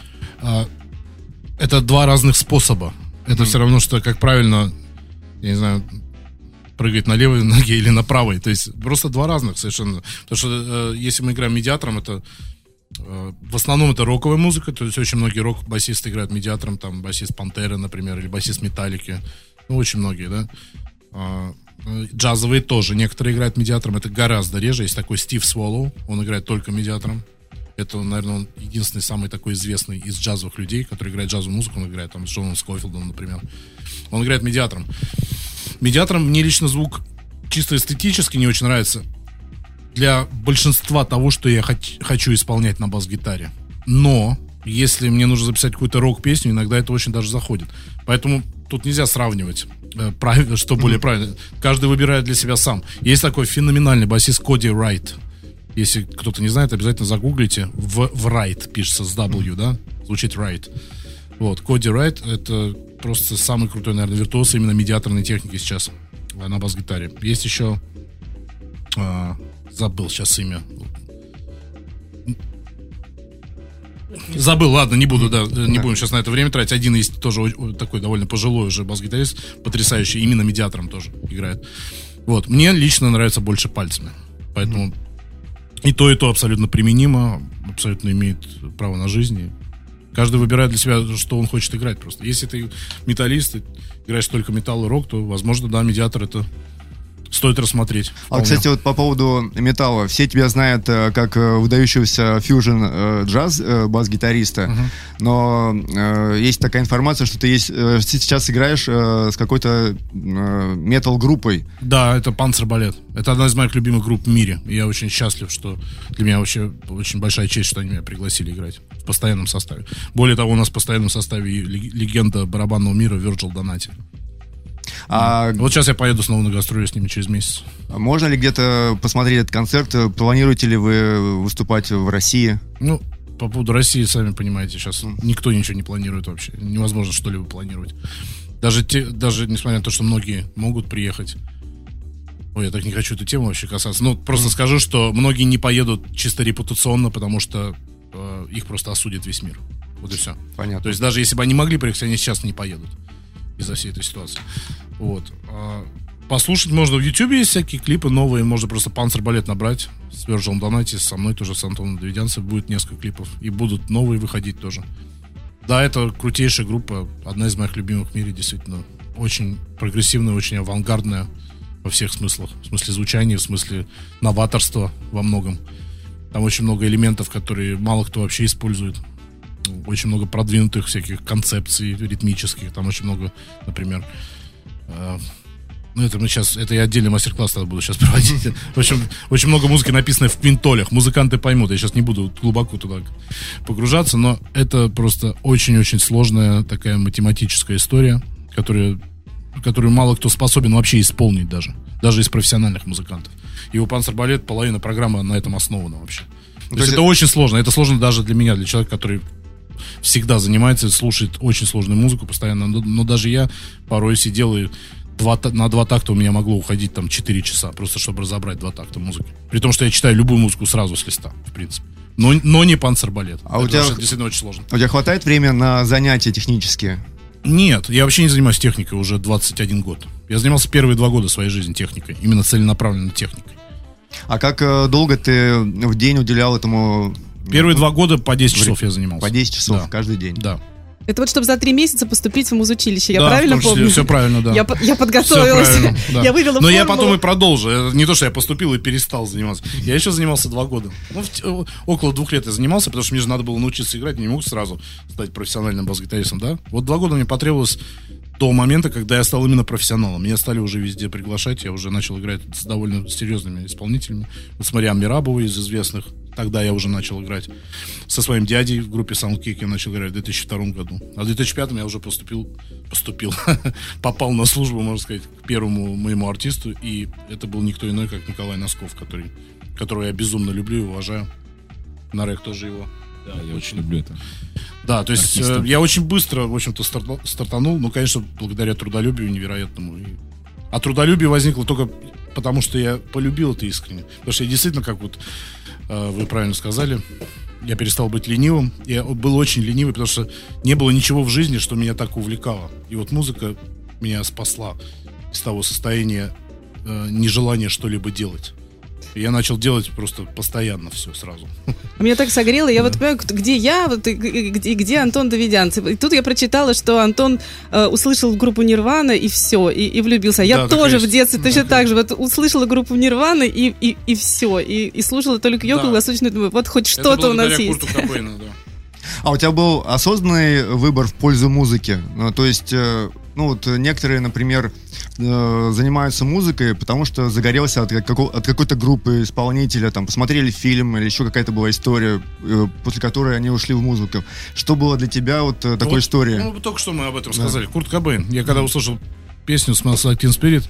это два разных способа. Это mm-hmm. все равно, что как правильно, я не знаю, прыгать на левой ноге или на правой. То есть просто два разных совершенно. Потому что э, если мы играем медиатором, это э, в основном это роковая музыка. То есть очень многие рок-басисты играют медиатором. Там басист Пантеры, например, или басист Металлики. Ну, очень многие, да. А, джазовые тоже. Некоторые играют медиатором. Это гораздо реже. Есть такой Стив Своллоу. Он играет только медиатором. Это, наверное, он единственный самый такой известный из джазовых людей, который играет джазовую музыку. Он играет там с Джоном Скофилдом, например. Он играет медиатором. Медиатором мне лично звук чисто эстетически не очень нравится для большинства того, что я хот- хочу исполнять на бас-гитаре. Но если мне нужно записать какую-то рок-песню, иногда это очень даже заходит. Поэтому тут нельзя сравнивать, э, правильно, что более mm-hmm. правильно. Каждый выбирает для себя сам. Есть такой феноменальный басист Коди Райт. Если кто-то не знает, обязательно загуглите. В, в Райт пишется с W, да? Звучит Райт. Вот, Коди Райт — это просто самый крутой, наверное, виртуоз именно медиаторной техники сейчас на бас-гитаре. Есть еще... А, забыл сейчас имя. Забыл, ладно, не буду, да, не будем сейчас на это время тратить. Один есть тоже такой довольно пожилой уже бас-гитарист, потрясающий, именно медиатором тоже играет. Вот, мне лично нравится больше пальцами. Поэтому... И то, и то абсолютно применимо, абсолютно имеет право на жизнь. Каждый выбирает для себя, что он хочет играть просто. Если ты металлист, ты играешь только металл и рок, то, возможно, да, медиатор это стоит рассмотреть. А, кстати, вот по поводу металла. Все тебя знают э, как э, выдающегося фьюжн-джаз э, бас-гитариста, uh-huh. но э, есть такая информация, что ты есть, э, сейчас играешь э, с какой-то э, метал-группой. Да, это Панцербалет. Это одна из моих любимых групп в мире. И я очень счастлив, что для меня вообще очень большая честь, что они меня пригласили играть в постоянном составе. Более того, у нас в постоянном составе легенда барабанного мира Вирджил Донати. А... Вот сейчас я поеду снова на гастроли с ними через месяц. Можно ли где-то посмотреть этот концерт? Планируете ли вы выступать в России? Ну, по поводу России, сами понимаете, сейчас mm. никто ничего не планирует вообще. Невозможно что-либо планировать. Даже, те, даже несмотря на то, что многие могут приехать. Ой, я так не хочу эту тему вообще касаться. Ну, просто mm. скажу, что многие не поедут чисто репутационно, потому что э, их просто осудит весь мир. Вот и все. Понятно. То есть даже если бы они могли приехать, они сейчас не поедут из-за всей этой ситуации. Вот. Послушать можно в Ютубе, есть всякие клипы новые, можно просто Панцербалет набрать с Virgil Donati, со мной тоже, с Антоном Давидянцем, будет несколько клипов, и будут новые выходить тоже. Да, это крутейшая группа, одна из моих любимых в мире, действительно, очень прогрессивная, очень авангардная во всех смыслах, в смысле звучания, в смысле новаторства во многом. Там очень много элементов, которые мало кто вообще использует. Очень много продвинутых всяких концепций ритмических. Там очень много, например... Э, ну, это мы сейчас... Это я отдельный мастер-класс тогда буду сейчас проводить. В общем, очень много музыки, написанной в квинтолях. Музыканты поймут. Я сейчас не буду глубоко туда погружаться, но это просто очень-очень сложная такая математическая история, которая, которую мало кто способен вообще исполнить даже. Даже из профессиональных музыкантов. И у Панцербалет половина программы на этом основана вообще. То, То есть это, это очень сложно. Это сложно даже для меня, для человека, который всегда занимается, слушает очень сложную музыку постоянно. Но, но даже я порой сидел и два, на два такта у меня могло уходить там четыре часа, просто чтобы разобрать два такта музыки. При том, что я читаю любую музыку сразу с листа, в принципе. Но, но не Панцербалет. А у тебя, это действительно очень сложно. У тебя хватает времени на занятия технические? Нет, я вообще не занимаюсь техникой уже двадцать один год. Я занимался первые два года своей жизни техникой, именно целенаправленной техникой. А как э, долго ты в день уделял этому? Первые два года по десять часов я занимался. По десять часов да. каждый день? Да. Это вот чтобы за три месяца поступить в музучилище, я да, правильно в том числе, помню? Все правильно, да. Я, я подготовилась, да. я вывела Но формулу. я потом и продолжил. Это не то, что я поступил и перестал заниматься. Я еще занимался два года. Ну, в, около двух лет я занимался, потому что мне же надо было научиться играть. Я не мог сразу стать профессиональным бас-гитаристом, да? Вот два года мне потребовалось до момента, когда я стал именно профессионалом. Меня стали уже везде приглашать. Я уже начал играть с довольно серьезными исполнителями. Вот с Мариам Мирабовой из известных. Тогда я уже начал играть. Со своим дядей в группе Soundkick я начал играть в две тысячи втором году. А в две тысячи пятом я уже поступил, поступил, попал на службу, можно сказать, к первому моему артисту. И это был никто иной, как Николай Носков, который, которого я безумно люблю и уважаю. Нарек тоже его. Да, я очень люблю это. Да, то есть э, я очень быстро, в общем-то, старта, стартанул. Ну, конечно, благодаря трудолюбию невероятному. И... А трудолюбие возникло только потому, что я полюбил это искренне. Потому что я действительно, как вот э, вы правильно сказали, я перестал быть ленивым. Я был очень ленивый, потому что не было ничего в жизни, что меня так увлекало. И вот музыка меня спасла из того состояния э, нежелания что-либо делать. И я начал делать просто постоянно все сразу. Меня так согрело. Я да. вот понимаю, где я, вот, и где, где Антон Давидянцев. И тут я прочитала, что Антон э, услышал группу Нирвана и все, и, и влюбился. Я да, тоже в детстве да, точно да. так же. Вот услышала группу Нирвана и, и, и все. И, и слушала только ее круглосуточную. Думаю, вот хоть что-то у нас есть. Кобейну, да. А у тебя был осознанный выбор в пользу музыки? Ну, то есть, э, ну вот некоторые, например, э, занимаются музыкой, потому что загорелся от, како- от какой-то группы исполнителя, там, посмотрели фильм или еще какая-то была история, э, после которой они ушли в музыку. Что было для тебя вот э, такой вот, историей? Ну, только что мы об этом сказали. Да. Курт Кобейн. Я когда услышал песню «Smells Like Teen Spirit»,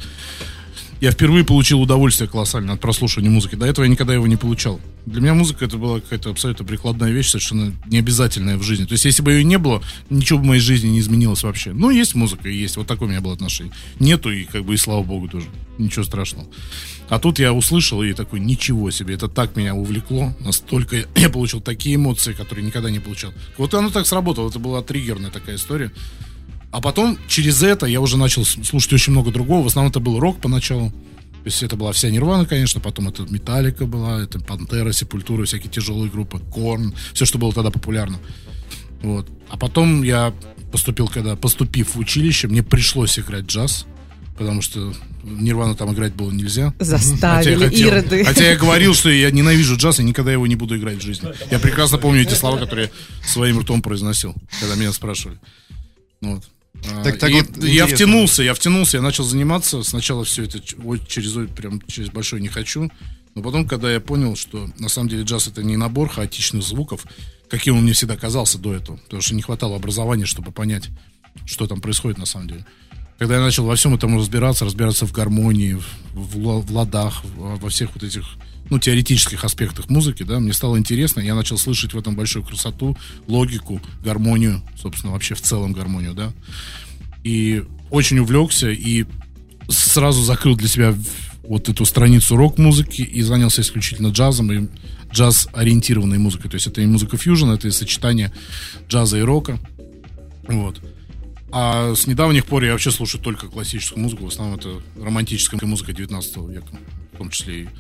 я впервые получил удовольствие колоссальное от прослушивания музыки. До этого я никогда его не получал. Для меня музыка это была какая-то абсолютно прикладная вещь, совершенно необязательная в жизни. То есть, если бы ее не было, ничего в моей жизни не изменилось вообще. Ну, есть музыка и есть. Вот такое у меня было отношение. Нету, и как бы и слава богу тоже. Ничего страшного. А тут я услышал и такой, ничего себе, это так меня увлекло. Настолько я получил такие эмоции, которые никогда не получал. Вот оно так сработало. Это была триггерная такая история. А потом, через это, я уже начал слушать очень много другого. В основном это был рок поначалу. То есть это была вся Нирвана, конечно. Потом это Металлика была, это Пантера, Сепультура, всякие тяжелые группы, Корн. Все, что было тогда популярно. Вот. А потом я поступил, когда поступив в училище, мне пришлось играть джаз. Потому что Нирвану там играть было нельзя. Заставили, хотя хотел, ироды. Хотя я говорил, что я ненавижу джаз и никогда его не буду играть в жизни. Я прекрасно помню эти слова, которые своим ртом произносил, когда меня спрашивали. Вот. Так, так вот я втянулся, я втянулся, я начал заниматься. Сначала все это через, прям через большой не хочу. Но потом, когда я понял, что на самом деле джаз это не набор хаотичных звуков, каким он мне всегда казался до этого, потому что не хватало образования, чтобы понять, что там происходит на самом деле. Когда я начал во всем этом разбираться, разбираться в гармонии, в, в, в ладах, во всех вот этих, ну, теоретических аспектах музыки, да, мне стало интересно, я начал слышать в этом большую красоту, логику, гармонию, собственно, вообще в целом гармонию, да, и очень увлекся, и сразу закрыл для себя вот эту страницу рок-музыки и занялся исключительно джазом и джаз-ориентированной музыкой. То есть это и музыка фьюжн, это и сочетание джаза и рока. Вот. А с недавних пор я вообще слушаю только классическую музыку. В основном это романтическая музыка девятнадцатого века. В том числе и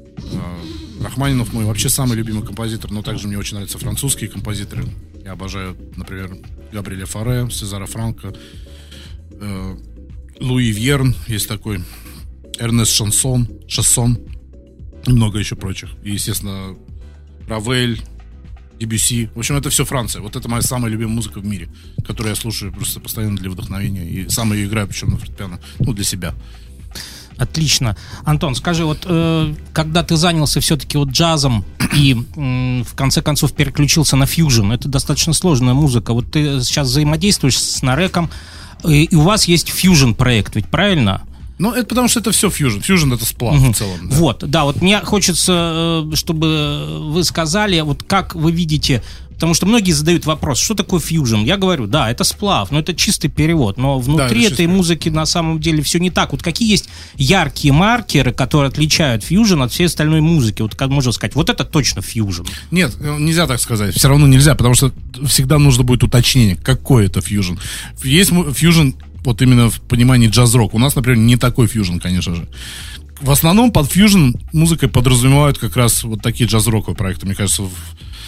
э, Рахманинов мой вообще самый любимый композитор. Но также мне очень нравятся французские композиторы. Я обожаю, например, Габриэля Фаре, Сезара Франко, э, Луи Вьерн есть такой, Эрнест Шансон, Шассон и много еще прочих. И, естественно, Равель, Дебюсси. В общем, это все Франция. Вот это моя самая любимая музыка в мире, которую я слушаю просто постоянно для вдохновения. И сам ее играю, причем на фортепиано. Ну, для себя. Отлично. Антон, скажи, вот э, когда ты занялся все-таки вот джазом и э, в конце концов переключился на фьюжн, это достаточно сложная музыка. Вот ты сейчас взаимодействуешь с Нареком, и, и у вас есть фьюжн-проект, ведь правильно? Ну, это потому что это все фьюжн. Фьюжн — это сплав угу. в целом. Да. Вот, да, вот мне хочется, чтобы вы сказали, вот как вы видите, потому что многие задают вопрос, что такое фьюжн? Я говорю, да, это сплав, но это чистый перевод, но внутри да, этой музыки на самом деле все не так. Вот какие есть яркие маркеры, которые отличают фьюжн от всей остальной музыки? Вот как можно сказать, вот это точно фьюжн. Нет, нельзя так сказать, все равно нельзя, потому что всегда нужно будет уточнение, какой это фьюжн. Есть фьюжн вот именно в понимании джаз-рок. У нас, например, не такой фьюжн, конечно же. В основном под фьюжн музыкой подразумевают как раз вот такие джаз-роковые проекты. Мне кажется, в,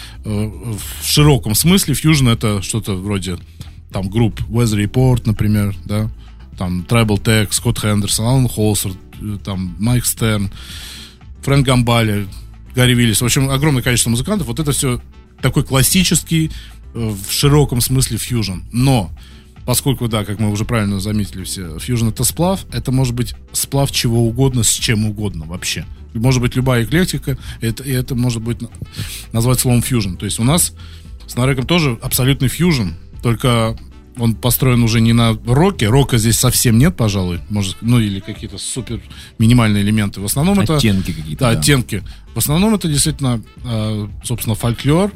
в широком смысле фьюжн — это что-то вроде там групп Weather Report, например, да, там Tribal Tech, Скотт Хендерсон, Алан Холсер, там Майк Стерн, Фрэнк Гамбали, Гарри Виллис. В общем, огромное количество музыкантов. Вот это все такой классический в широком смысле фьюжн. Но поскольку, да, как мы уже правильно заметили все, фьюжн — это сплав, это может быть сплав чего угодно с чем угодно вообще. Может быть любая эклектика, это, и это может быть назвать словом фьюжн. То есть у нас с Нареком тоже абсолютный фьюжн, только он построен уже не на роке. Рока здесь совсем нет, пожалуй, может, ну или какие-то супер минимальные элементы. В основном оттенки это... Оттенки какие-то. Да, да, оттенки. В основном это действительно, собственно, фольклор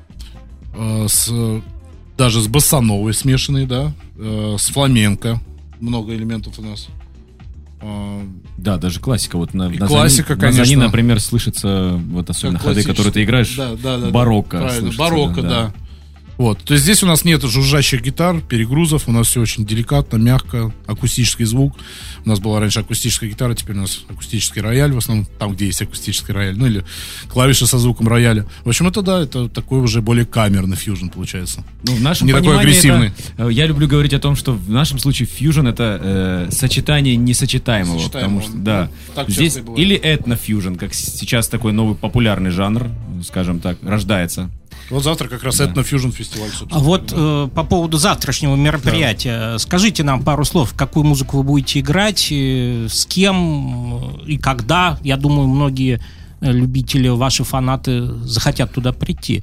с... даже с боссановой смешанной, да, э, с фламенко. Много элементов у нас. Э, да, даже классика. Вот на, на классика, Зани, конечно. На Зани, например, слышится, вот особенно ходы, которые ты играешь, да, да, да, барокко. Да, слышится, барокко, да. да. Вот. То есть здесь у нас нет жужжащих гитар, перегрузов. У нас все очень деликатно, мягко, акустический звук. У нас была раньше акустическая гитара, теперь у нас акустический рояль, в основном там, где есть акустический рояль, ну или клавиши со звуком рояля. В общем, это да, это такой уже более камерный фьюжн получается. Ну, в нашем не такой агрессивный. Это, я люблю говорить о том, что в нашем случае фьюжн — это э, сочетание несочетаемого, Сочетаемого. потому что да, так здесь или этнофьюжн, как сейчас такой новый популярный жанр, скажем так, рождается. Вот завтра как раз да. этнофьюжн фестиваль, собственно. А вот э, по поводу завтрашнего мероприятия, да. скажите нам пару слов, какую музыку вы будете играть, э, с кем и когда. Я думаю, многие любители, ваши фанаты захотят туда прийти.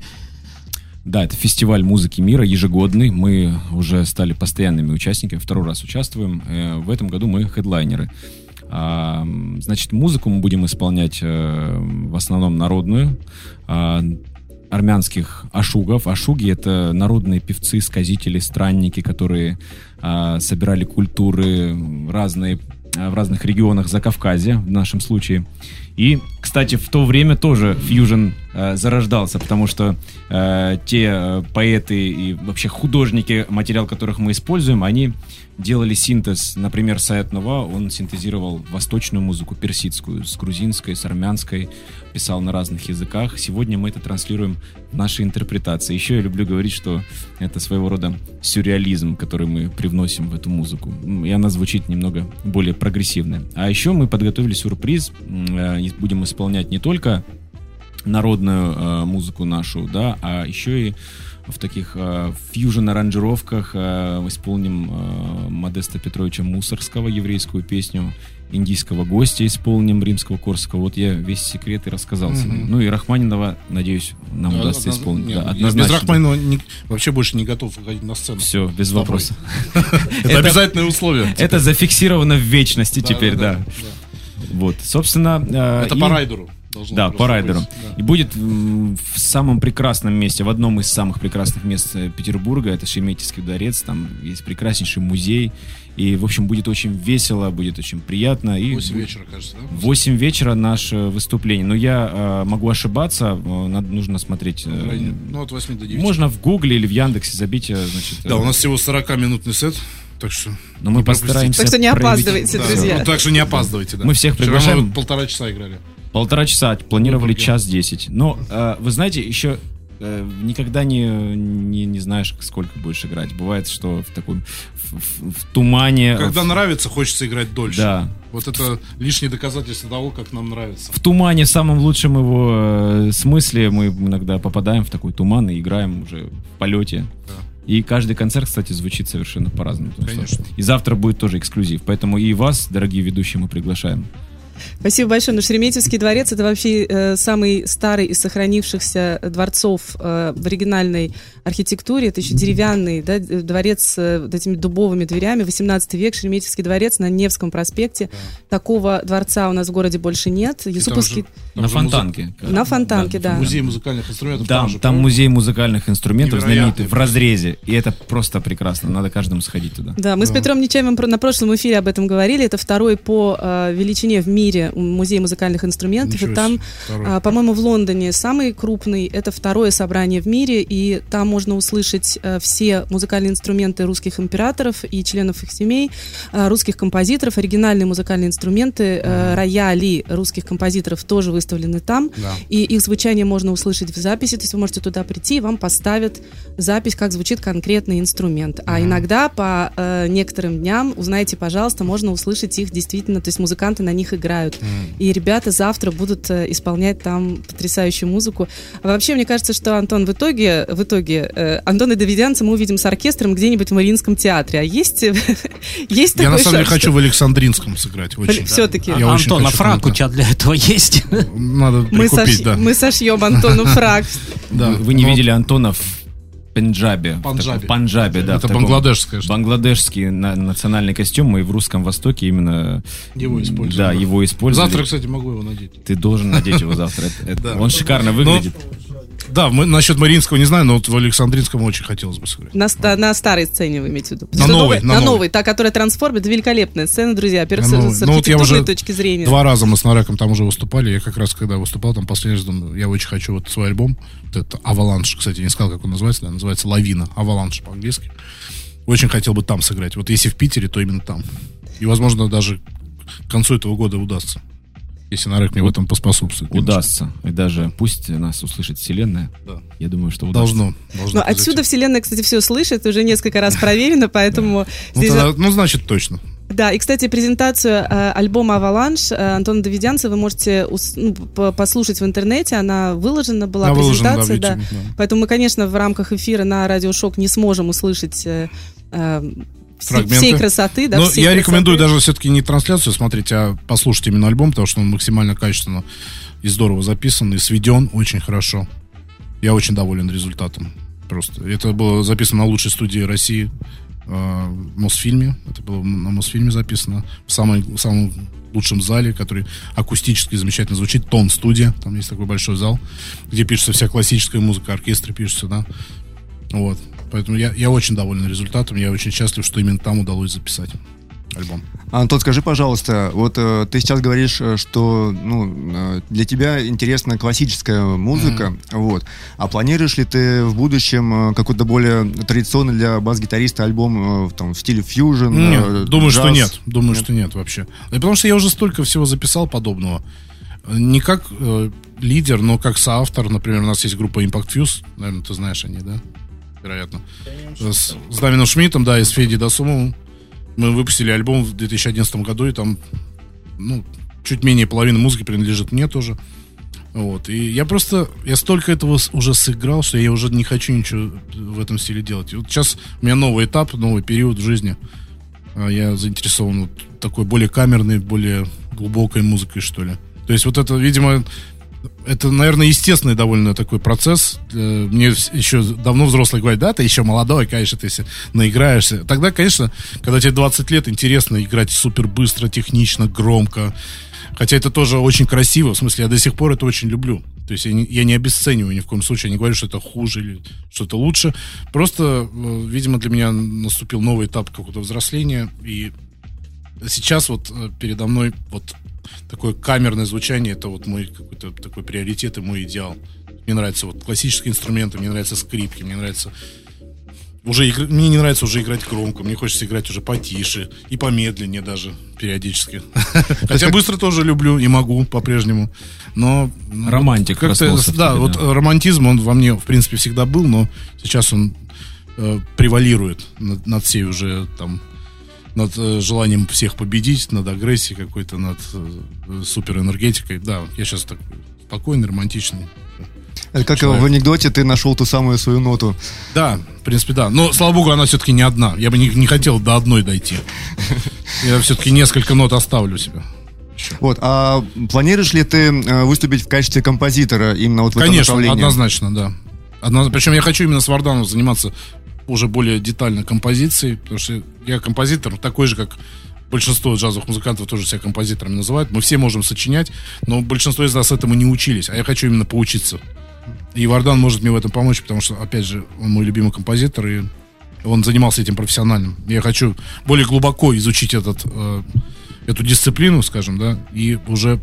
Да, это фестиваль музыки мира, ежегодный. Мы уже стали постоянными участниками, второй раз участвуем. Э, в этом году мы хедлайнеры. А, значит, музыку мы будем исполнять э, в основном народную, а, армянских ашугов. Ашуги — это народные певцы, сказители, странники, которые а, собирали культуры разные, а, в разных регионах Закавказья, в нашем случае. И, кстати, в то время тоже фьюжн а, зарождался, потому что а, те а, поэты и вообще художники, материал которых мы используем, они делали синтез. Например, Саят Нова, он синтезировал восточную музыку, персидскую, с грузинской, с армянской, писал на разных языках. Сегодня мы это транслируем в нашей интерпретации. Еще я люблю говорить, что это своего рода сюрреализм, который мы привносим в эту музыку. И она звучит немного более прогрессивно. А еще мы подготовили сюрприз. Будем исполнять не только народную музыку нашу, да, а еще и в таких э, фьюжн-аранжировках э, исполним э, Модеста Петровича Мусоргского, еврейскую песню, индийского гостя исполним, римского-корского. Вот я весь секрет и рассказал. Mm-hmm. Ну и Рахманинова, надеюсь, нам да, удастся одноз... исполнить. Нет, да, однозначно. Без Рахманинова не... вообще больше не готов выходить на сцену. Все, без вопросов. Это обязательное условие. Это зафиксировано в вечности теперь, да. Вот, собственно... Это по райдеру. должно Да, по райдеру. быть, да. И будет м, в самом прекрасном месте, в одном из самых прекрасных мест э, Петербурга, это Шереметьевский дворец, там есть прекраснейший музей. И, в общем, будет очень весело, будет очень приятно. И восемь вечера, кажется, да? В восемь вечера наше выступление. Но я э, могу ошибаться, э, надо, нужно смотреть. Э, ну, от восьми до девяти. Можно в Гугле или в Яндексе забить, э, значит... Да, у нас всего сорокаминутный сет, так что... Но мы постараемся... Так что не проявить... опаздывайте, Да, друзья. ну, так что не опаздывайте, да. Мы всех Вчера приглашаем. мы полтора часа играли. Полтора часа, планировали Выборки. час десять. Но, э, вы знаете, еще э, никогда не, не, не знаешь, сколько будешь играть. Бывает, что в таком в, в- в тумане... Когда в, нравится, хочется играть дольше. Да. Вот это лишнее доказательство того, как нам нравится. В тумане, в самом лучшем его э, смысле, мы иногда попадаем в такой туман и играем уже в полете. Да. И каждый концерт, кстати, звучит совершенно по-разному. Конечно. И завтра будет тоже эксклюзив. Поэтому и вас, дорогие ведущие, мы приглашаем. Спасибо большое. Но Шереметьевский дворец — это вообще э, самый старый из сохранившихся дворцов э, в оригинальной архитектуре. Это еще деревянный, да, дворец с э, вот этими дубовыми дверями. восемнадцатый век, Шереметьевский дворец на Невском проспекте. Да. Такого дворца у нас в городе больше нет. Юсуповский... На Фонтанке. Музы... На Фонтанке, да. да. Музей музыкальных инструментов. Да, там, же, там музей музыкальных инструментов знаменитый, Невероятный. в разрезе. И это просто прекрасно. Надо каждому сходить туда. Да, мы да. с Петром Нечаевым на прошлом эфире об этом говорили. Это второй по э, величине в мире музей музыкальных инструментов. Ничего и там, э, по-моему, в Лондоне самый крупный. Это второе собрание в мире. И там можно услышать э, все музыкальные инструменты русских императоров и членов их семей, э, русских композиторов, оригинальные музыкальные инструменты, э, рояли русских композиторов тоже выставлены там. Да. И их звучание можно услышать в записи. То есть вы можете туда прийти, и вам поставят запись, как звучит конкретный инструмент. А mm. иногда по э, некоторым дням, узнаете, пожалуйста, можно услышать их действительно, то есть музыканты на них играют. Mm. И ребята завтра будут э, исполнять там потрясающую музыку. А вообще, мне кажется, что, Антон, в итоге, в итоге э, Антона Давидянца мы увидим с оркестром где-нибудь в Мариинском театре. А есть, есть такой Я на самом деле шанс, хочу в Александринском сыграть. Очень. Все-таки. Я Антон, а фрак у тебя для этого есть? Надо мы, прикупить, сош... да. мы сошьем Антону фрак. Да. Вы, вы не но... видели Антона в Пенджабе. Панджабе. В Панджабе, да. Это бангладешское. Бангладешский на, национальный костюм, и в Русском Востоке именно... Его используют. Да, его используют. Завтра, кстати, могу его надеть. Ты должен надеть его завтра. Это, это, да. Он шикарно выглядит. Но, да, мы насчет Мариинского не знаю, но вот в Александринском очень хотелось бы сыграть. На, ста- на старой сцене вы имеете в виду? На новой, на, на новой. новой. Та, которая трансформит, это великолепная сцена, друзья, опять с, с Ну, архитектурной вот я уже точки зрения. Два раза мы с Нареком там уже выступали. Я как раз, когда выступал, там последний раз думаю, я очень хочу вот свой альбом. Вот это «Аваланш», кстати, я не сказал, как он называется, да, называется «Лавина», «Аваланш» по-английски. Очень хотел бы там сыграть. Вот если в Питере, то именно там. И, возможно, даже к концу этого года удастся. Если Нарек мне в этом поспособствует. Удастся. И даже пусть нас услышит Вселенная. Да. Я думаю, что удастся. Должно. должно Но отсюда Вселенная, кстати, все слышит, уже несколько раз проверено, поэтому... Ну, тогда, ну, значит, точно. Да, и, кстати, презентацию э, альбома «Аваланш» э, Антона Давидянца вы можете ус, ну, по- послушать в интернете, она выложена была, она презентация, выложена, да, да. YouTube, да. Поэтому мы, конечно, в рамках эфира на Радио Шок не сможем услышать э, э, Фрагменты. всей красоты. Да, Но всей я красоты. рекомендую даже все-таки не трансляцию смотреть, а послушать именно альбом, потому что он максимально качественно и здорово записан, и сведен очень хорошо. Я очень доволен результатом. Просто. Это было записано на лучшей студии России, э, Мосфильме. Это было на Мосфильме записано. В, самой, в самом лучшем зале, который акустически замечательно звучит. Тон студия. Там есть такой большой зал, где пишется вся классическая музыка, оркестры пишутся, да. Вот. Поэтому я, я очень доволен результатом. Я очень счастлив, что именно там удалось записать альбом. Антон, скажи, пожалуйста, вот э, ты сейчас говоришь, что ну, э, для тебя интересна классическая музыка, mm-hmm. вот. А планируешь ли ты в будущем э, какой-то более традиционный для бас-гитариста альбом э, там, в стиле фьюжн? Нет, э, думаю, джаз? что нет. Думаю, нет? что нет вообще. И потому что я уже столько всего записал подобного. Не как э, лидер, но как соавтор. Например, у нас есть группа Impact Fuse. Наверное, ты знаешь о ней, да? Вероятно. С, с Давидом Шмидтом, да, и с Федей Досумовым. Мы выпустили альбом в две тысячи одиннадцатом году, и там, ну, чуть менее половины музыки принадлежит мне тоже. Вот. И я просто, я столько этого уже сыграл, что я уже не хочу ничего в этом стиле делать. И вот сейчас у меня новый этап, новый период в жизни. Я заинтересован вот такой более камерной, более глубокой музыкой, что ли. То есть вот это, видимо, это, наверное, естественный довольно такой процесс. Мне еще давно взрослые говорят, да, ты еще молодой, конечно, ты наиграешься. Тогда, конечно, когда тебе двадцать лет, интересно играть супер быстро, технично, громко. Хотя это тоже очень красиво, в смысле, я до сих пор это очень люблю. То есть я не, я не обесцениваю ни в коем случае, я не говорю, что это хуже или что-то лучше. Просто, видимо, для меня наступил новый этап какого-то взросления, и сейчас вот передо мной вот такое камерное звучание, это вот мой какой-то такой приоритет и мой идеал. Мне нравятся вот классические инструменты, мне нравятся скрипки, мне нравится... Уже игр... Мне не нравится уже играть громко, мне хочется играть уже потише и помедленнее даже периодически. Хотя быстро тоже люблю и могу по-прежнему. Но романтик проснулся. Да, вот романтизм, он во мне, в принципе, всегда был, но сейчас он э, превалирует над, над всей уже там, над э, желанием всех победить, над агрессией какой-то, над э, суперэнергетикой. Да, я сейчас такой спокойный, романтичный. Это как человек. В анекдоте ты нашел ту самую свою ноту. Да, в принципе, да. Но, слава богу, она все-таки не одна. Я бы не, не хотел до одной дойти. Я все-таки несколько нот оставлю себе. Вот, а планируешь ли ты выступить в качестве композитора именно вот в Конечно, этом направлении? Однозначно, да. Одно... Причем я хочу именно с Варданом заниматься уже более детально композицией, потому что я композитор такой же, как большинство джазовых музыкантов тоже себя композиторами называют. Мы все можем сочинять, но большинство из нас этому не учились. А я хочу именно поучиться. И Вардан может мне в этом помочь, потому что, опять же, он мой любимый композитор, и он занимался этим профессионально. Я хочу более глубоко изучить этот, э, эту дисциплину, скажем, да, и уже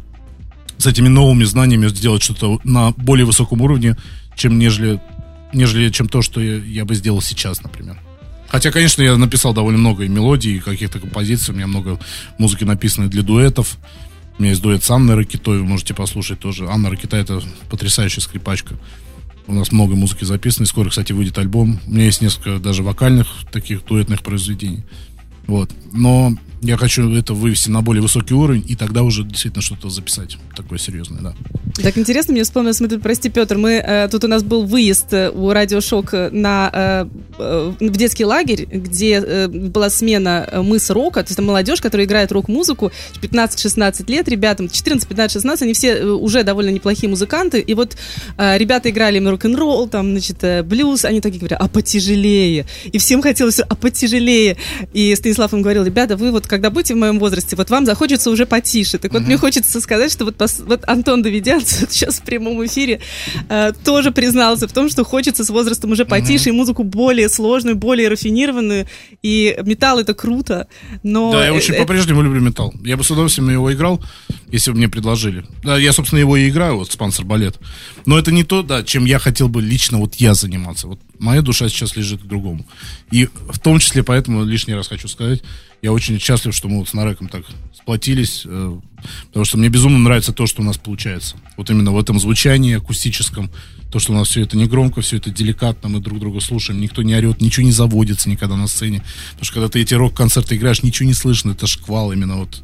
с этими новыми знаниями сделать что-то на более высоком уровне, чем нежели, нежели чем то, что я, я бы сделал сейчас, например. Хотя, конечно, я написал довольно много и мелодий, и каких-то композиций. У меня много музыки написано для дуэтов. У меня есть дуэт с Анной Ракитой, вы можете послушать тоже. Анна Ракита — это потрясающая скрипачка. У нас много музыки записано, и скоро, кстати, выйдет альбом. У меня есть несколько даже вокальных таких дуэтных произведений. Вот. Но я хочу это вывести на более высокий уровень, и тогда уже действительно что-то записать такое серьезное, да. Так интересно, мне вспомнилось, мы тут, прости, Петр, мы, э, тут у нас был выезд у Радио Шок на, э, э, в детский лагерь, где э, была смена «Мыс рока», то есть там молодежь, которая играет рок-музыку, пятнадцать-шестнадцать лет ребятам, четырнадцать, пятнадцать, шестнадцать, они все уже довольно неплохие музыканты, и вот э, ребята играли им рок-н-ролл, там, значит, э, блюз, они такие говорят, а потяжелее, и всем хотелось, а потяжелее, и Станислав им говорил, ребята, вы вот когда будете в моем возрасте, вот вам захочется уже потише, так вот mm-hmm. мне хочется сказать, что вот, пос, вот Антон Давидян сейчас в прямом эфире э, тоже признался в том, что хочется с возрастом уже потише, mm-hmm. и музыку более сложную, более рафинированную, и металл — это круто, но... Да, я очень это... по-прежнему люблю металл. Я бы с удовольствием его играл, если бы мне предложили. Да, я, собственно, его и играю, вот, спонсор балет. Но это не то, да, чем я хотел бы лично вот я заниматься. Вот моя душа сейчас лежит к другому. И в том числе поэтому лишний раз хочу сказать, я очень счастлив, что мы вот с Нареком так сплотились, э, потому что мне безумно нравится то, что у нас получается. Вот именно в этом звучании акустическом, то, что у нас все это не громко, все это деликатно, мы друг друга слушаем, никто не орет, ничего не заводится никогда на сцене. Потому что когда ты эти рок-концерты играешь, ничего не слышно, это шквал именно вот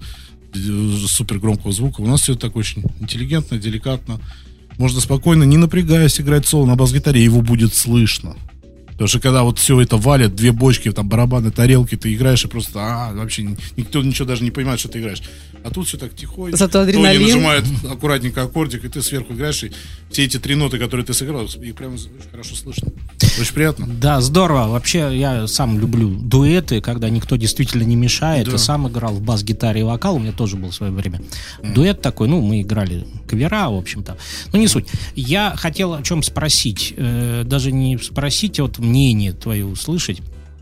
супер громкого звука. У нас все это так очень интеллигентно, деликатно. Можно спокойно, не напрягаясь, играть соло на бас-гитаре, его будет слышно. Потому что когда вот все это валят, две бочки, там барабаны, тарелки, ты играешь и просто, а, вообще никто ничего даже не понимает, что ты играешь. А тут все так тихонько. Зато адреналин. Тони нажимает аккуратненько аккордик, и ты сверху играешь, и все эти три ноты, которые ты сыграл, их прям очень хорошо слышно. Очень приятно. Да, здорово. Вообще, я сам люблю дуэты, когда никто действительно не мешает. Да. Я сам играл в бас-гитаре и вокал, у меня тоже было в свое время. Mm. Дуэт такой, ну, мы играли кавера, в общем-то. Ну, не суть. Я хотел о чем спросить. Э, даже не спросить, а вот мнение твое услышать.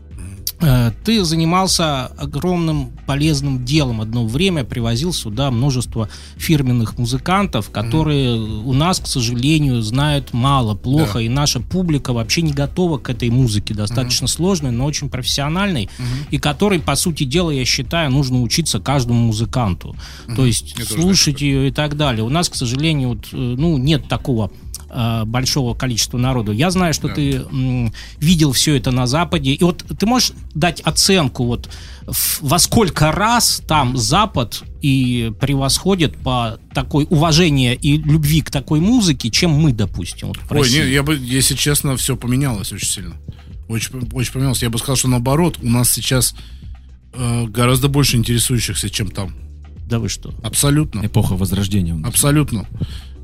Ты занимался огромным полезным делом одно время, привозил сюда множество фирменных музыкантов, которые mm-hmm. у нас, к сожалению, знают мало, плохо, yeah. и наша публика вообще не готова к этой музыке, достаточно mm-hmm. сложной, но очень профессиональной, mm-hmm. и которой, по сути дела, я считаю, нужно учиться каждому музыканту, mm-hmm. то есть я слушать ее и так далее. У нас, к сожалению, вот, ну, нет такого большого количества народу. Я знаю, что да. ты м, видел все это на Западе. И вот ты можешь дать оценку, вот в, во сколько раз там Запад и превосходит по такой уважению и любви к такой музыке, чем мы, допустим. Вот, Ой, не, я бы, если честно, все поменялось очень сильно. Очень, очень поменялось. Я бы сказал, что наоборот, у нас сейчас э, гораздо больше интересующихся, чем там. Да вы что? Абсолютно. Эпоха Возрождения. Абсолютно.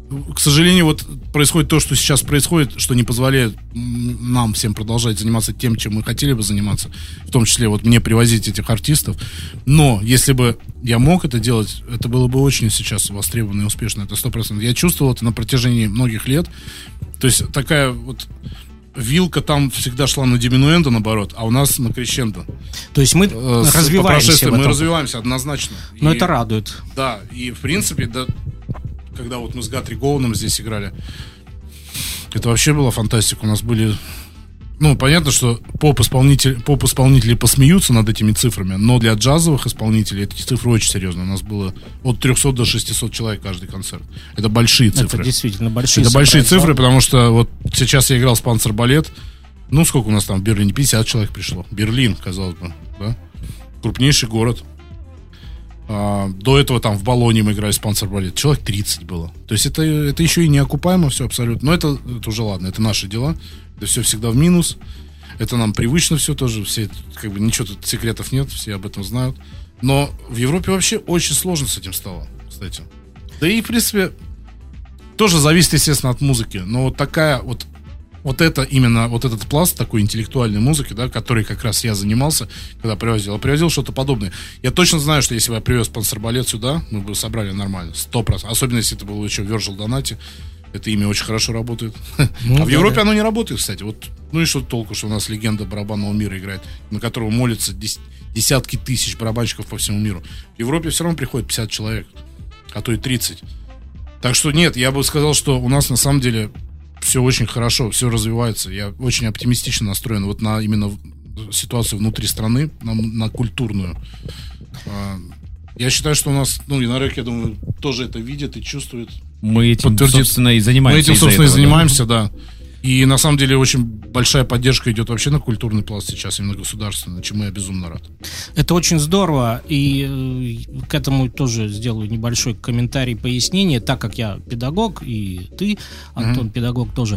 к сожалению, вот происходит то, что сейчас происходит, что не позволяет нам всем продолжать заниматься тем, чем мы хотели бы заниматься, в том числе вот мне привозить этих артистов. Но если бы я мог это делать, это было бы очень сейчас востребовано и успешно, это сто процентов. Я чувствовал это на протяжении многих лет. То есть такая вот вилка там всегда шла на диминуэндо, наоборот, а у нас на крещендо. То есть мы э, развиваемся в этом. Мы развиваемся однозначно. Но и, это радует. Да, и в принципе, да, когда вот мы с Гатри Гоуном здесь играли, это вообще была фантастика. У нас были... Ну, понятно, что поп-исполнители, поп-исполнители посмеются над этими цифрами, но для джазовых исполнителей эти цифры очень серьезные. У нас было от трехсот до шестисот человек каждый концерт. Это большие цифры. Это действительно большие Это большие цифры, потому что вот сейчас я играл с Панцербалет. Ну, сколько у нас там в Берлине? пятьдесят человек пришло. Берлин, казалось бы, да? Крупнейший город. А, до этого там в Болонье мы играли с Панцербалет. Человек тридцать было. То есть это, это еще и неокупаемо все абсолютно. Но это, это уже ладно, это наши дела. Это все всегда в минус. Это нам привычно все тоже. Все, как бы, ничего тут секретов нет, все об этом знают. Но в Европе вообще очень сложно с этим стало, кстати. Да и, в принципе, тоже зависит, естественно, от музыки. Но вот такая вот, вот это именно, вот этот пласт такой интеллектуальной музыки, да, который как раз я занимался, когда привозил. Я привозил что-то подобное. Я точно знаю, что если бы я привез Панцербалет сюда, мы бы собрали нормально, сто процентов. Особенно, если это было еще Virgil Donati. Это имя очень хорошо работает. Ну, а в да, Европе да. оно не работает, кстати. Вот, ну и что толку, что у нас легенда барабанного мира играет, на которого молятся дес- десятки тысяч барабанщиков по всему миру. В Европе все равно приходит пятьдесят человек, а то и тридцать. Так что нет, я бы сказал, что у нас на самом деле все очень хорошо, все развивается. Я очень оптимистично настроен вот на именно ситуацию внутри страны, на, на культурную. Я считаю, что у нас, ну и Нарек, я думаю, тоже это видит и чувствует. Мы этим, собственно, и занимаемся. Мы этим, собственно, этого, и занимаемся, да. да. И на самом деле очень большая поддержка идет вообще на культурный пласт сейчас, именно государственный, чему я безумно рад. Это очень здорово, и к этому тоже сделаю небольшой комментарий, пояснение, так как я педагог, и ты, Антон, mm-hmm. педагог тоже.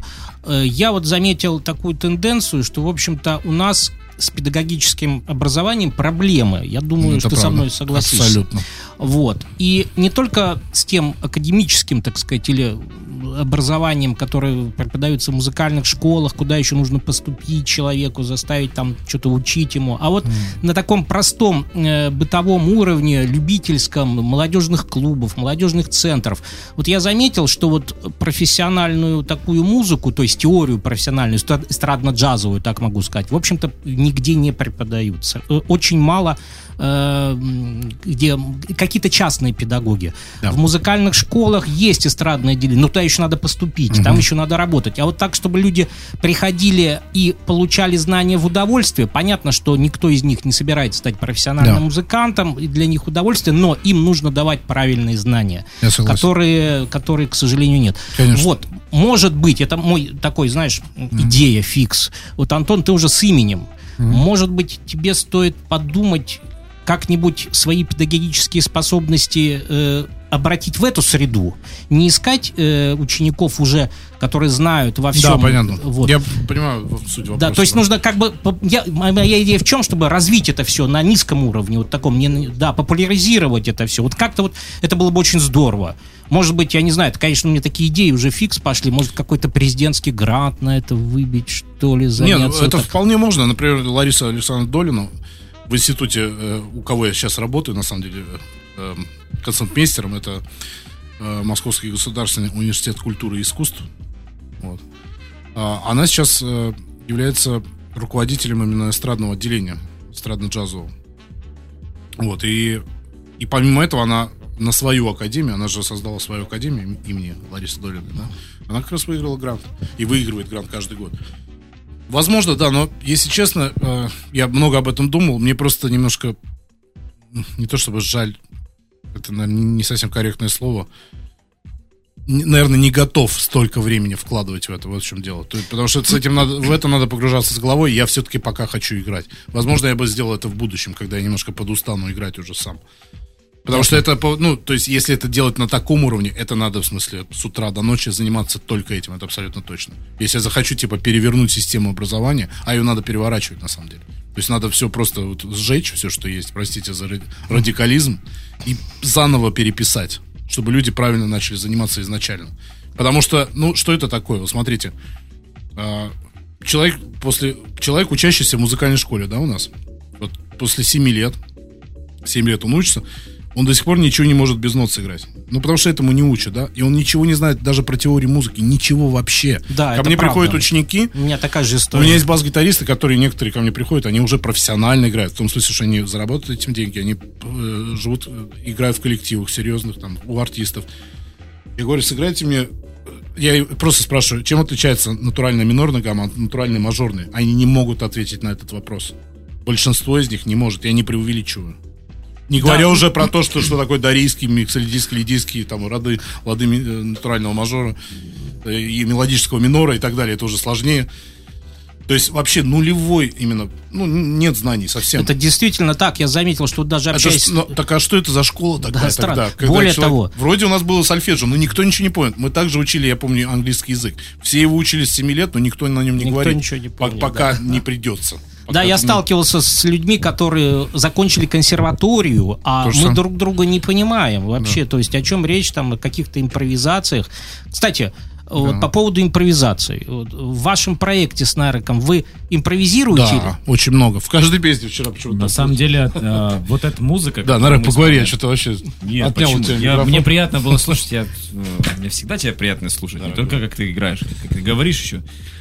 Я вот заметил такую тенденцию, что, в общем-то, у нас с педагогическим образованием проблемы. Я думаю, это что правда. Ты со мной согласишься. Абсолютно. Вот. И не только с тем академическим, так сказать, или образованием, которое преподается в музыкальных школах, куда еще нужно поступить человеку, заставить там что-то учить ему, а вот mm. на таком простом э, бытовом уровне, любительском, молодежных клубов, молодежных центров. Вот я заметил, что вот профессиональную такую музыку, то есть теорию профессиональную, эстрадно-джазовую, так могу сказать, в общем-то нигде не преподаются. Очень мало э, где какие-то частные педагоги. Да. В музыкальных школах есть эстрадное отделение, но туда еще надо поступить, угу. там еще надо работать. А вот так, чтобы люди приходили и получали знания в удовольствие, понятно, что никто из них не собирается стать профессиональным да. музыкантом, и для них удовольствие, но им нужно давать правильные знания, которые, которые, к сожалению, нет. Конечно. Вот, может быть, это мой такой, знаешь, угу. идея, фикс. Вот, Антон, ты уже с именем. Угу. Может быть, тебе стоит подумать, как-нибудь свои педагогические способности э, обратить в эту среду, не искать э, учеников уже, которые знают во всем. Да, понятно. Вот. Я понимаю суть вопроса. Да, то есть нужно как бы... Я, моя идея в чем? Чтобы развить это все на низком уровне, вот таком, не, да, популяризировать это все. Вот как-то вот это было бы очень здорово. Может быть, я не знаю, это, конечно, у меня такие идеи уже фикс пошли. Может, какой-то президентский грант на это выбить, что ли, заняться? Нет, это так... вполне можно. Например, Лариса Александровна Долина в институте, у кого я сейчас работаю, на самом деле, концертмейстером, это Московский государственный университет культуры и искусств. Вот. Она сейчас является руководителем именно эстрадного отделения, эстрадно-джазового. Вот. И, и помимо этого она на свою академию, она же создала свою академию имени Ларисы Долиной, да? Она как раз выиграла грант. И выигрывает грант каждый год. Возможно, да, но, если честно, э, я много об этом думал. Мне просто немножко, не то чтобы жаль, это, наверное, не совсем корректное слово, не, наверное, не готов столько времени вкладывать в это, вот в чем дело. То, потому что с этим надо, в это надо погружаться с головой. Я все-таки пока хочу играть. Возможно, я бы сделал это в будущем, когда я немножко подустану играть уже сам. Потому что это, ну, то есть, если это делать на таком уровне, это надо, в смысле, с утра до ночи заниматься только этим, это абсолютно точно. Если я захочу, типа, перевернуть систему образования, а ее надо переворачивать, на самом деле. То есть, надо все просто вот сжечь, все, что есть, простите за радикализм, и заново переписать, чтобы люди правильно начали заниматься изначально. Потому что, ну, что это такое? Вот смотрите, человек, после, человек, учащийся в музыкальной школе, да, у нас, вот после семи лет, семь лет он учится, он до сих пор ничего не может без нот сыграть. Ну, потому что этому не учат, да? И он ничего не знает даже про теорию музыки, ничего вообще. Да, ко это мне правда. приходят ученики. У меня такая же У история. меня есть бас-гитаристы, которые некоторые ко мне приходят, они уже профессионально играют. В том смысле, что они заработают этим деньги, они э, живут, э, играют в коллективах серьезных, там, у артистов. Я говорю, сыграйте мне... Я просто спрашиваю, чем отличается натуральная минорная гамма от натуральной мажорной? Они не могут ответить на этот вопрос. Большинство из них не может, я не преувеличиваю. Не говоря да. уже про то, что, что такое дарийский, миксолидийский, лидийский, там, роды, лады натурального мажора и мелодического минора и так далее, это уже сложнее. То есть вообще нулевой именно, ну, нет знаний совсем. Это действительно так, я заметил, что даже общаясь... Это, но, так а что это за школа такая да, тогда? Более человек, того... Вроде у нас было сольфеджио, но никто ничего не понял. Мы также учили, я помню, английский язык. Все его учили с семи лет, но никто на нем не никто говорит. Ничего не помнит, пока да. не придется. Да, я сталкивался с людьми, которые закончили консерваторию, а То мы что? друг друга не понимаем вообще. Да. То есть о чем речь, там, о каких-то импровизациях. Кстати, да. вот, по поводу импровизации. Вот, в вашем проекте с Нареком вы импровизируете? Да, очень много. В каждой песне вчера почему-то. На самом деле, э, вот эта музыка... Да, Нарек, поговори, я что-то вообще Нет, отнял у почему? тебя Я, микрофон. мне приятно было слушать, я, э, мне всегда тебя приятно слушать, да, не только как ты играешь, как ты говоришь еще.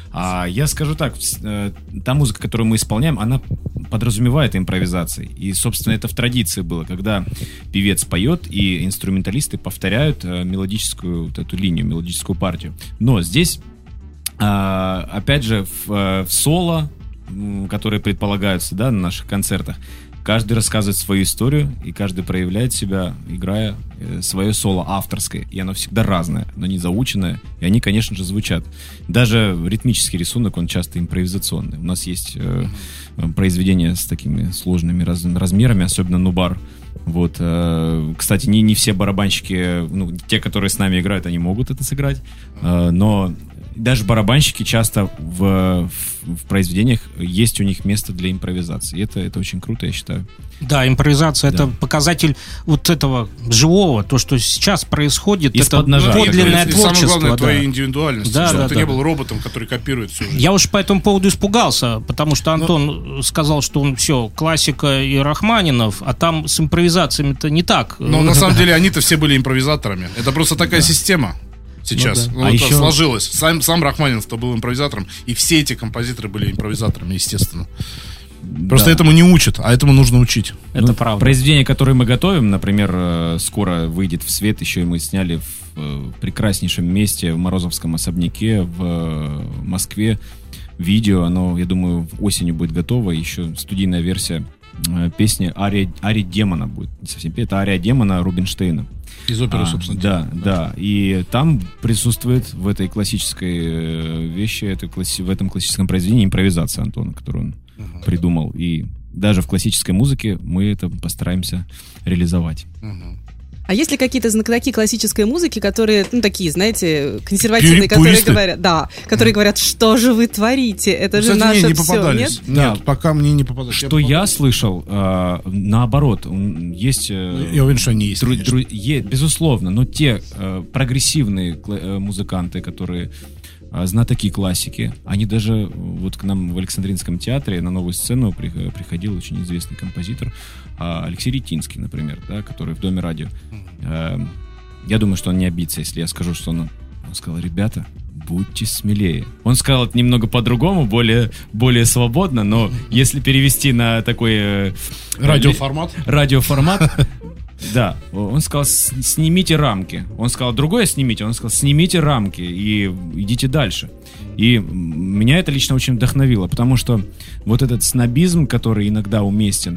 А я скажу так, э, та музыка, которую мы исполняем, она подразумевает импровизации. И, собственно, это в традиции было, когда певец поет, и инструменталисты повторяют э, мелодическую вот эту линию, мелодическую партию. Но здесь, э, опять же, в, в соло, м, которые предполагаются, да, на наших концертах, каждый рассказывает свою историю, и каждый проявляет себя, играя э, свое соло авторское. И оно всегда разное, но не заученное. И они, конечно же, звучат. Даже ритмический рисунок, он часто импровизационный. У нас есть э, произведения с такими сложными раз, размерами, особенно нубар. Вот, э, кстати, не, не все барабанщики, ну, те, которые с нами играют, они могут это сыграть. Э, но даже барабанщики часто в, в, в произведениях есть у них место для импровизации. И это, это очень круто, я считаю. Да, импровизация да. это показатель вот этого живого, то, что сейчас происходит, из-под это ножа. подлинное и, и творчество. Самое главное, да. твоя индивидуальность. Да, чтобы да, ты да. не был роботом, который копирует всю жизнь. Я уж по этому поводу испугался, потому что Антон Но... сказал, что он все, классика и Рахманинов, а там с импровизациями-то не так. Но на самом деле они-то все были импровизаторами. Это просто такая да. система. Сейчас Ну, да. ну, а вот еще... сложилось. Сам, сам Рахманинов-то был импровизатором, и все эти композиторы были импровизаторами, естественно. Просто да. этому не учат, а этому нужно учить. Это ну, правда. Произведение, которое мы готовим, например, скоро выйдет в свет, еще и мы сняли в прекраснейшем месте в Морозовском особняке в Москве. Видео, оно, я думаю, осенью будет готово. Еще студийная версия песни «Ария, Ария демона» будет. Не совсем, это «Ария демона» Рубинштейна. Из оперы, а, собственно. Да, да, да. И там присутствует в этой классической вещи, это класси- в этом классическом произведении импровизация Антона, которую он uh-huh. придумал. И даже в классической музыке мы это постараемся реализовать. Uh-huh. А есть ли какие-то знатоки классической музыки, которые, ну, такие, знаете, консервативные, Пюри- которые пуристы? говорят, да, которые mm. говорят, что же вы творите, это Ну, же кстати, наше не, не все, попадались. нет? Нет, Да. пока мне не попадались. Что я, я слышал, э, наоборот, он- есть... э, Я уверен, что они есть. дру- конечно. дру- е- безусловно, но те э, прогрессивные кла- э, музыканты, которые э, знатоки классики, они даже э, вот к нам в Александринском театре на новую сцену при- приходил очень известный композитор э, Алексей Ретинский, например, да, который в Доме радио. Э, я думаю, что он не обидится, если я скажу, что он, он сказал: ребята, будьте смелее. Он сказал это немного по-другому, более, более свободно, но если перевести на такой... э, Радиоформат. Радиоформат. Да, он сказал: «С- снимите рамки». Он сказал другое: снимите. Он сказал: снимите рамки и идите дальше. И меня это лично очень вдохновило, потому что вот этот снобизм, который иногда уместен,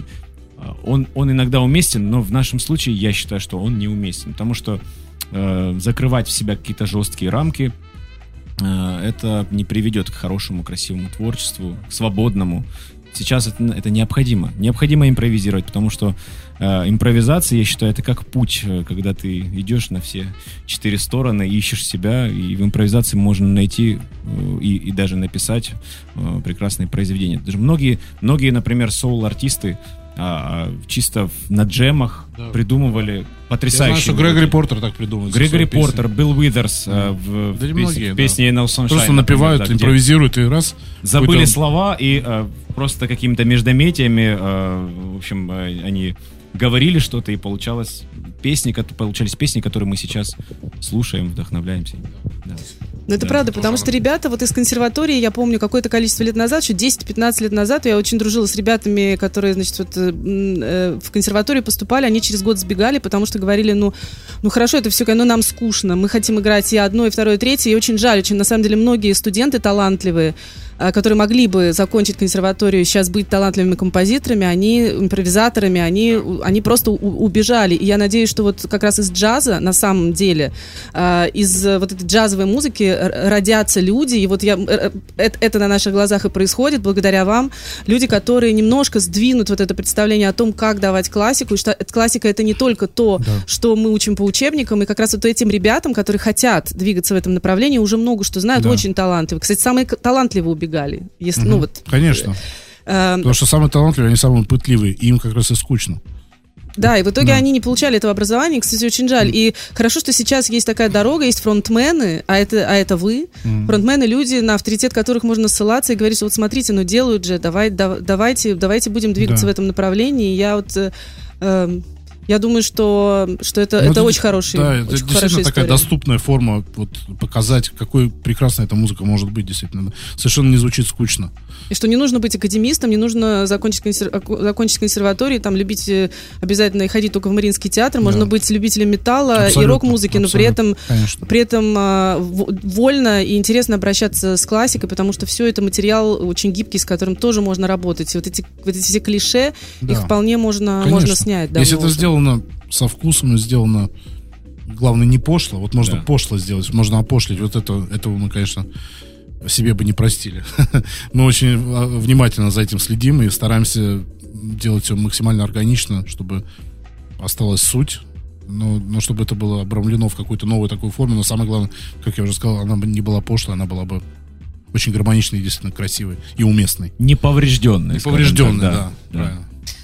он, он иногда уместен, но в нашем случае я считаю, что он неуместен, потому что э, закрывать в себя какие-то жесткие рамки, э, это не приведет к хорошему, красивому творчеству, к свободному. Сейчас это, это необходимо. Необходимо импровизировать, потому что э, импровизация, я считаю, это как путь, э, когда ты идешь на все четыре стороны, ищешь себя, и в импровизации можно найти э, и, и даже написать э, прекрасные произведения. Даже многие, многие, например, соул-артисты, а, а, чисто в, на джемах да. придумывали потрясающие. Я знаю, что Грегори Портер так придумал. Грегори Портер, Билл Уизерс а, в, да в, многие, в песне да. No Sunshine. Просто напевают, например, да, импровизируют и раз. Забыли слова и а, просто какими-то междометиями, а, в общем, а, они говорили что-то, и получалось песни, получались песни, которые мы сейчас слушаем, вдохновляемся. Да. Ну, это да, правда, потому что ребята вот из консерватории, я помню, какое-то количество лет назад, еще десять-пятнадцать лет назад, я очень дружила с ребятами, которые, значит, вот, э, в консерваторию поступали, они через год сбегали, потому что говорили, ну, ну хорошо, это все, ну, нам скучно, мы хотим играть и одно, и второе, и третье, и очень жаль, очень, на самом деле, многие студенты талантливые, которые могли бы закончить консерваторию и сейчас быть талантливыми композиторами, они импровизаторами, они, они просто у, убежали. И я надеюсь, что вот как раз из джаза, на самом деле, э, из вот этой джазовой музыки родятся люди, и вот я, э, это, это на наших глазах и происходит, благодаря вам, люди, которые немножко сдвинут вот это представление о том, как давать классику, и что классика — это не только то, да. что мы учим по учебникам, и как раз вот этим ребятам, которые хотят двигаться в этом направлении, уже много что знают, да. очень талантливые. Кстати, самые талантливые убегали. Если, угу, ну, вот, конечно. Э, Потому что самые талантливые, они самые пытливые, и им как раз и скучно. Да, и в итоге да. они не получали этого образования, кстати, очень жаль. Mm. И хорошо, что сейчас есть такая дорога, есть фронтмены, а это, а это вы. Mm. Фронтмены — люди, на авторитет которых можно ссылаться и говорить, что вот смотрите, ну делают же, давай, да, давайте, давайте будем двигаться да. в этом направлении. Я вот... Э, э, Я думаю, что, что это, это, это очень хороший, да, очень это действительно такая доступная форма вот, показать, какой прекрасная эта музыка может быть, действительно. Совершенно не звучит скучно. И что не нужно быть академистом, не нужно закончить, консер... закончить консерваторию, там, любить обязательно и ходить только в Мариинский театр. Можно да. быть любителем металла абсолютно, и рок-музыки, но при этом, при этом а, вольно и интересно обращаться с классикой, потому что все это материал очень гибкий, с которым тоже можно работать. И вот эти, вот эти все клише, да. их вполне можно, можно снять. Да, если это сделано со вкусом и сделано, главное, не пошло. Вот можно да. пошло сделать, можно опошлить. Вот это, этого мы, конечно, себе бы не простили. Мы очень внимательно за этим следим и стараемся делать все максимально органично, чтобы осталась суть, но, но чтобы это было обрамлено в какую-то новую такую форму. Но самое главное, как я уже сказал, она бы не была пошлой, она была бы очень гармоничной, действительно красивой и уместной. Неповрежденной. Неповрежденной, да, да, да, правильно.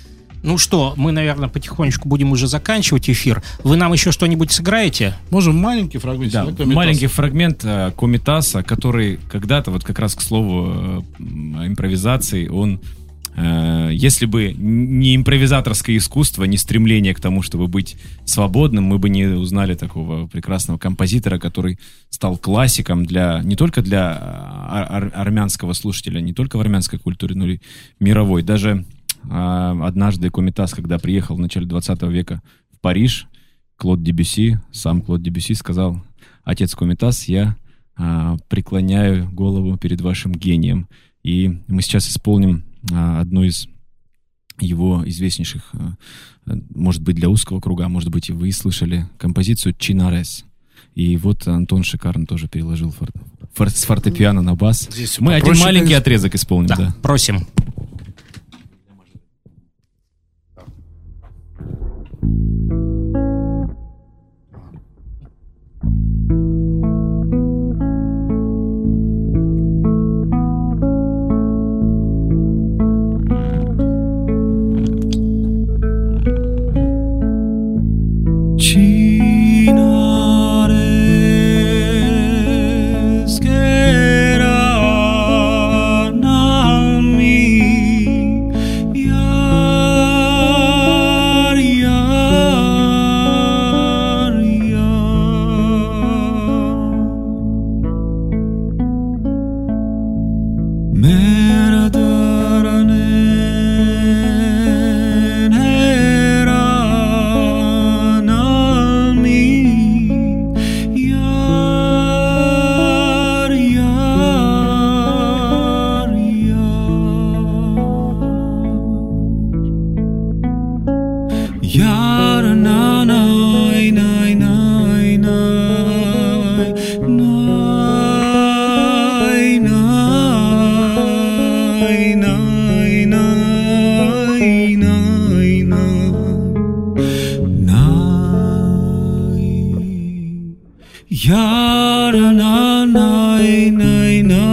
Ну что, мы, наверное, потихонечку будем уже заканчивать эфир. Вы нам еще что-нибудь сыграете? Можем маленький фрагмент. Да, маленький фрагмент э, Комитаса, который когда-то, вот как раз к слову э, импровизации, он, э, если бы не импровизаторское искусство, не стремление к тому, чтобы быть свободным, мы бы не узнали такого прекрасного композитора, который стал классиком для, не только для ар- армянского слушателя, не только в армянской культуре, но и мировой. Даже однажды Комитас, когда приехал в начале двадцатого века в Париж, Клод Дебюсси, сам Клод Дебюсси сказал: отец Комитас, я а, преклоняю голову перед вашим гением. И мы сейчас исполним а, одну из его известнейших, а, может быть, для узкого круга, может быть, и вы слышали композицию «Чинарес». И вот Антон шикарно тоже переложил фор- фор- с фортепиано на бас. Здесь мы один маленький конечно. отрезок исполним. Да, да. Просим.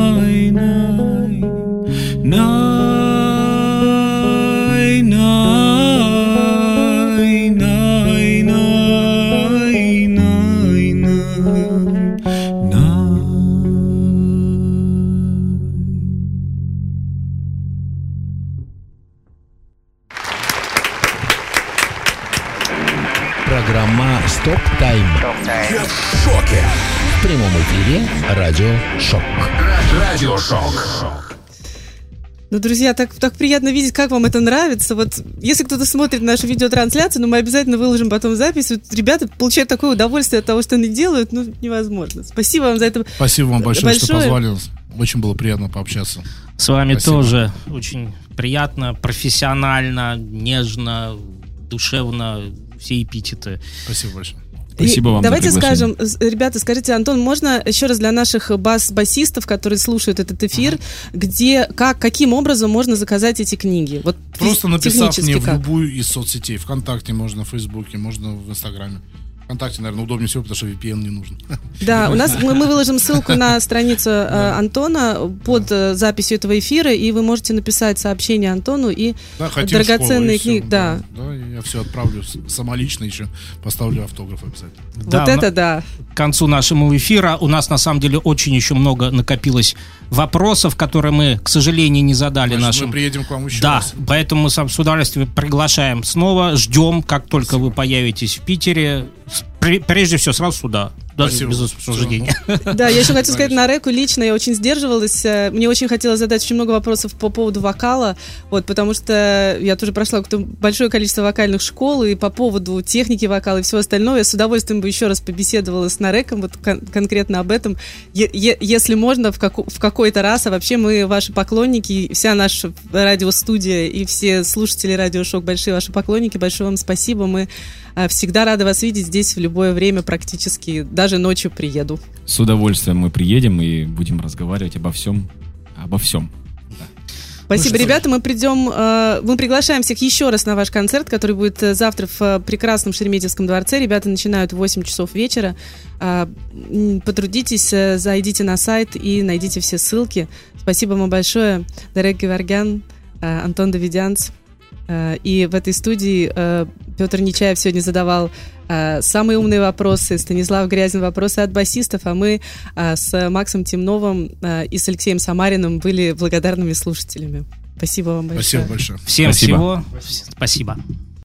Nai, nai, nai. Программа «Стоп Тайм». Я в шоке. В прямом эфире радио «Шок». Радиошок. Ну, друзья, так, так приятно видеть, как вам это нравится. Вот, если кто-то смотрит нашу видеотрансляцию, ну, мы обязательно выложим потом запись. Вот, ребята получают такое удовольствие от того, что они делают, ну, невозможно. Спасибо вам за это. Спасибо вам большое, большое. что позвали нас. Очень было приятно пообщаться. С вами Спасибо. тоже очень приятно, профессионально, нежно, душевно, все эпитеты. Спасибо большое. Спасибо вам. Давайте скажем, ребята, скажите, Антон, можно еще раз для наших бас-басистов, которые слушают этот эфир, uh-huh. где, как, каким образом можно заказать эти книги? Вот просто написав мне как? в любую из соцсетей, ВКонтакте можно, в Фейсбуке, можно в Инстаграме. ВКонтакте, наверное, удобнее всего, потому что ви пи эн не нужен. Да, у нас мы, мы выложим ссылку на страницу э, Антона под э, записью этого эфира, и вы можете написать сообщение Антону и да, драгоценные книги. Да. Да, я все отправлю самолично еще, поставлю автограф обязательно. Да, вот это да. К концу нашего эфира у нас на самом деле очень еще много накопилось вопросов, которые мы, к сожалению, не задали Значит, нашим. Мы приедем к вам еще да, раз. поэтому мы с удовольствием приглашаем снова, ждем, как только Спасибо. Вы появитесь в Питере. Прежде всего, сразу сюда. Даже Спасибо. без обсуждения. Да, я еще хочу сказать, на Реку лично я очень сдерживалась. Мне очень хотелось задать очень много вопросов по поводу вокала, вот, потому что я тоже прошла большое количество вокальных школ, и по поводу техники вокала и всего остального я с удовольствием бы еще раз побеседовала с Нареком вот кон- конкретно об этом. Е- е- если можно, в, как- в какой-то раз, а вообще мы ваши поклонники, вся наша радиостудия и все слушатели Радиошок большие ваши поклонники, большое вам спасибо. Мы всегда рады вас видеть здесь в любое время практически, даже ночью приеду. С удовольствием мы приедем и будем разговаривать обо всем, обо всем. Да. Спасибо, ну, ребята, мы придем, э, мы приглашаем всех еще раз на ваш концерт, который будет завтра в прекрасном Шереметьевском дворце. Ребята начинают в восемь часов вечера. Э, потрудитесь, э, зайдите на сайт и найдите все ссылки. Спасибо вам большое, Дарек Геворгян, э, Антон Давидянц. И в этой студии э, Петр Нечаев сегодня задавал э, самые умные вопросы, Станислав Грязин вопросы от басистов, а мы э, с Максом Темновым э, и с Алексеем Самариным были благодарными слушателями. Спасибо вам большое. Спасибо большое. Всем Спасибо. всего. Спасибо.